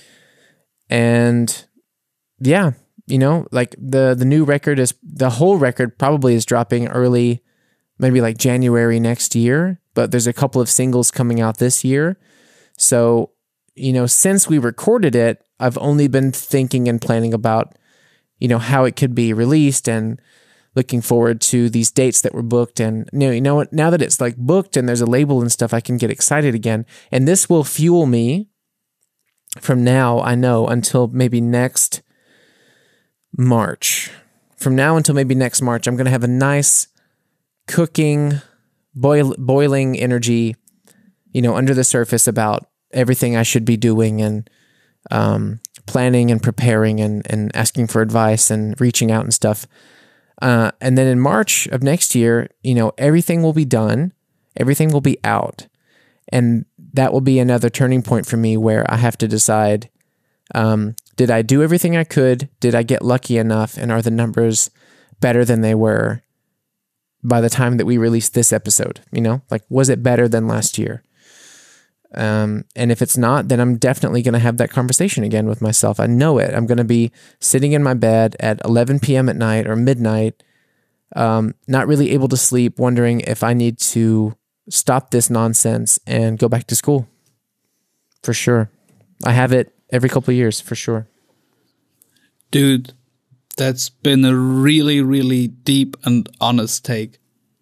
And yeah, you know, like the, the new record is, the whole record probably is dropping early, maybe like January next year, but there's a couple of singles coming out this year. So, you know, since we recorded it, I've only been thinking and planning about, you know, how it could be released and looking forward to these dates that were booked. And you know, you know what, now that it's like booked and there's a label and stuff, I can get excited again. And this will fuel me from now, I know, until maybe next March. From now until maybe next March, I'm going to have a nice cooking, boil, boiling energy, you know, under the surface about everything I should be doing and um, planning and preparing and, and asking for advice and reaching out and stuff. Uh, and then in March of next year, you know, everything will be done. Everything will be out. And that will be another turning point for me where I have to decide, um, did I do everything I could? Did I get lucky enough? And are the numbers better than they were by the time that we released this episode? You know, like, was it better than last year? Um, and if it's not, then I'm definitely going to have that conversation again with myself. I know it. I'm going to be sitting in my bed at eleven p.m. at night or midnight, um, not really able to sleep, wondering if I need to stop this nonsense and go back to school. For sure. I have it every couple of years, for sure. Dude, that's been a really, really deep and honest take.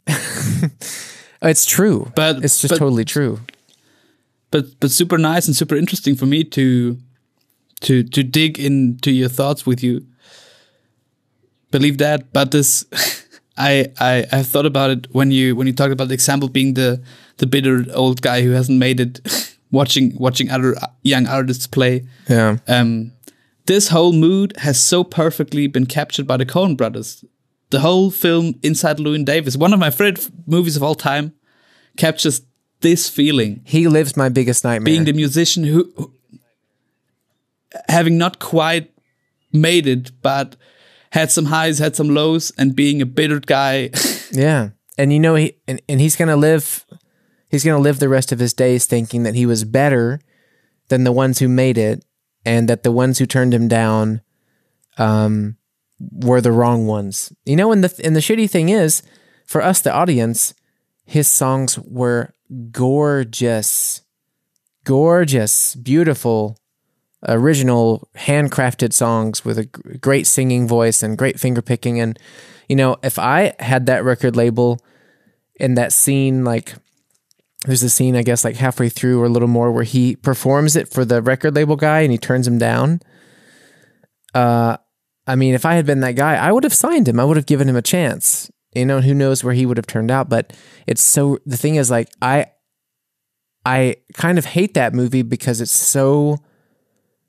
It's true. But it's just but, totally true. But but super nice and super interesting for me to to to dig into your thoughts with you. Believe that. But this I I I've thought about it when you when you talked about the example being the the bitter old guy who hasn't made it, watching watching other young artists play. Yeah. Um this whole mood has so perfectly been captured by the Coen brothers. The whole film Inside Llewyn Davis, one of my favorite movies of all time, captures this feeling. He lives my biggest nightmare. Being the musician who, who having not quite made it, but had some highs, had some lows, and being a bitter guy. Yeah. And you know, he and, and he's gonna live he's gonna live the rest of his days thinking that he was better than the ones who made it, and that the ones who turned him down um were the wrong ones. You know, and the and the shitty thing is, for us the audience, his songs were gorgeous, gorgeous, beautiful, original, handcrafted songs with a great singing voice and great finger picking. And, you know, if I had that record label in that scene, like there's a scene, I guess, like halfway through or a little more where he performs it for the record label guy and he turns him down. Uh, I mean, if I had been that guy, I would have signed him. I would have given him a chance. You know, who knows where he would have turned out. But it's so, the thing is, like, I, I kind of hate that movie because it's so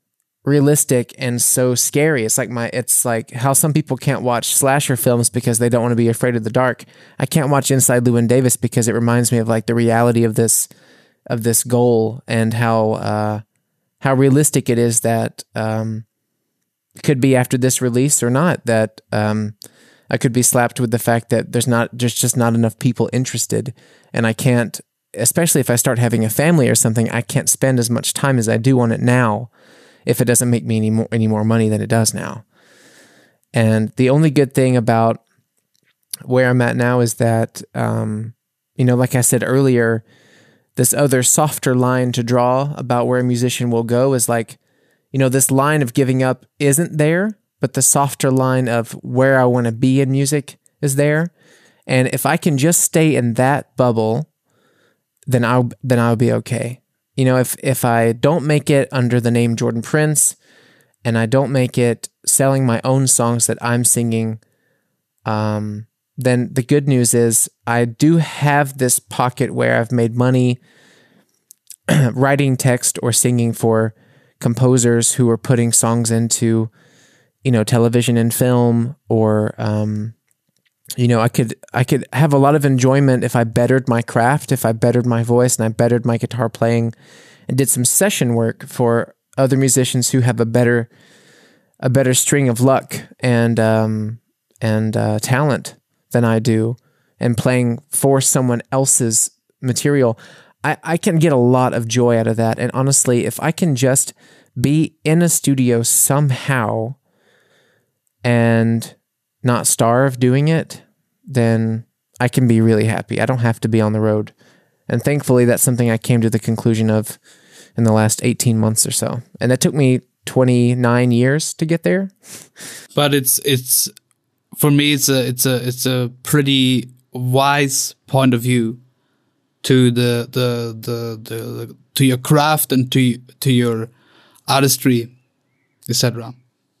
realistic and so scary. It's like my it's like how some people can't watch slasher films because they don't want to be afraid of the dark. I can't watch Inside Llewyn Davis because it reminds me of like the reality of this of this goal and how uh, how realistic it is that um, it could be after this release or not, that um, I could be slapped with the fact that there's not there's just not enough people interested, and I can't, especially if I start having a family or something, I can't spend as much time as I do on it now if it doesn't make me any more, any more money than it does now. And the only good thing about where I'm at now is that, um, you know, like I said earlier, this other softer line to draw about where a musician will go is like, you know, this line of giving up isn't there, but the softer line of where I want to be in music is there. And if I can just stay in that bubble, then I'll then I'll be okay. You know, if if I don't make it under the name Jordan Prince, and I don't make it selling my own songs that I'm singing, um, then the good news is I do have this pocket where I've made money writing text or singing for composers who are putting songs into, you know, television and film, or um, you know, I could I could have a lot of enjoyment if I bettered my craft, if I bettered my voice and I bettered my guitar playing and did some session work for other musicians who have a better a better string of luck and um, and uh, talent than I do, and playing for someone else's material. I, I can get a lot of joy out of that. And honestly, if I can just be in a studio somehow and not starve doing it, then I can be really happy. I don't have to be on the road. And thankfully, that's something I came to the conclusion of in the last eighteen months or so. And that took me twenty-nine years to get there. But it's it's for me it's a it's a it's a pretty wise point of view to the the the, the, the to your craft and to to your artistry, et cetera.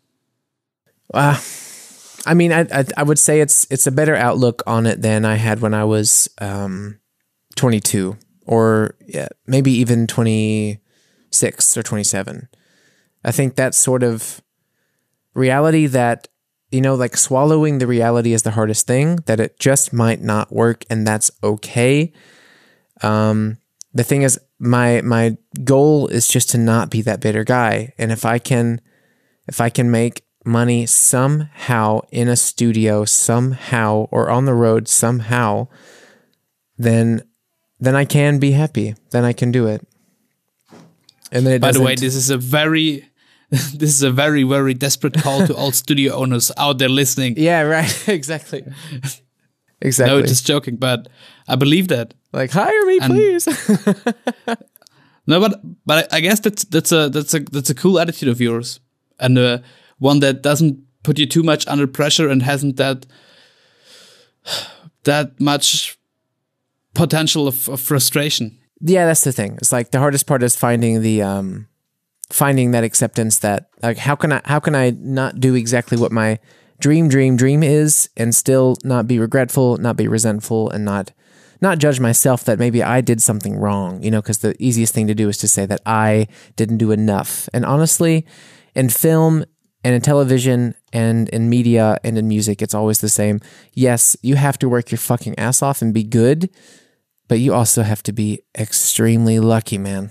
Uh, I mean, I, I I would say it's it's a better outlook on it than I had when I was um, twenty-two, or yeah, maybe even twenty-six or twenty-seven. I think that sort of reality that, you know, like swallowing the reality is the hardest thing, that it just might not work, and that's okay. Um, the thing is, my my goal is just to not be that bitter guy, and if I can, if I can make money somehow in a studio somehow, or on the road somehow, then then I can be happy. Then I can do it. And then it By doesn't. the way, this is a very this is a very very desperate call to all studio owners out there listening. Yeah, right. Exactly. Exactly. No, just joking, but I believe that. Like, hire me, And- please. No, but but I guess that's that's a that's a that's a cool attitude of yours, and uh, one that doesn't put you too much under pressure and hasn't that that much potential of, of frustration. Yeah, that's the thing. It's like the hardest part is finding the um finding that acceptance that, like, how can I how can I not do exactly what my dream dream dream is and still not be regretful, not be resentful, and not not judge myself that maybe I did something wrong, you know, because the easiest thing to do is to say that I didn't do enough. And honestly, in film and in television and in media and in music, it's always the same. Yes, you have to work your fucking ass off and be good, but you also have to be extremely lucky, man.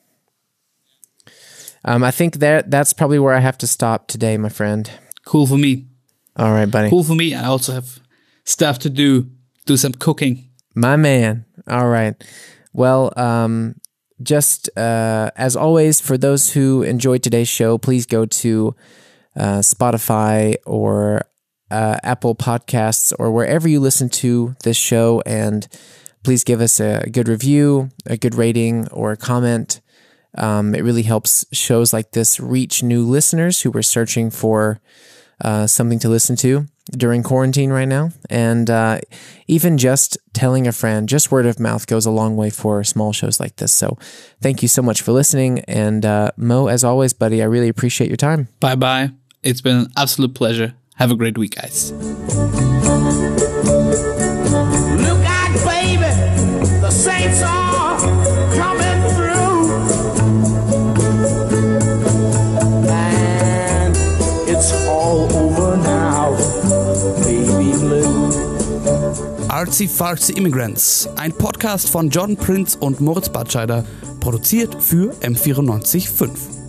Um, I think that that's probably where I have to stop today, my friend. Cool for me. All right, buddy. Cool for me. I also have stuff to do. Do some cooking. My man. All right. Well, um, just uh, as always, for those who enjoyed today's show, please go to uh, Spotify or uh, Apple Podcasts or wherever you listen to this show, and please give us a good review, a good rating, or a comment. Um, it really helps shows like this reach new listeners who are searching for uh, something to listen to during quarantine right now. And uh, even just telling a friend, just word of mouth goes a long way for small shows like this. So thank you so much for listening. And uh, Mo, as always, buddy, I really appreciate your time. Bye-bye. It's been an absolute pleasure. Have a great week, guys. Look out, baby, the saints are coming through. Artsy Fartsy Immigrants, ein Podcast von John Prince und Moritz Batscheider, produziert für M vierundneunzig Komma fünf.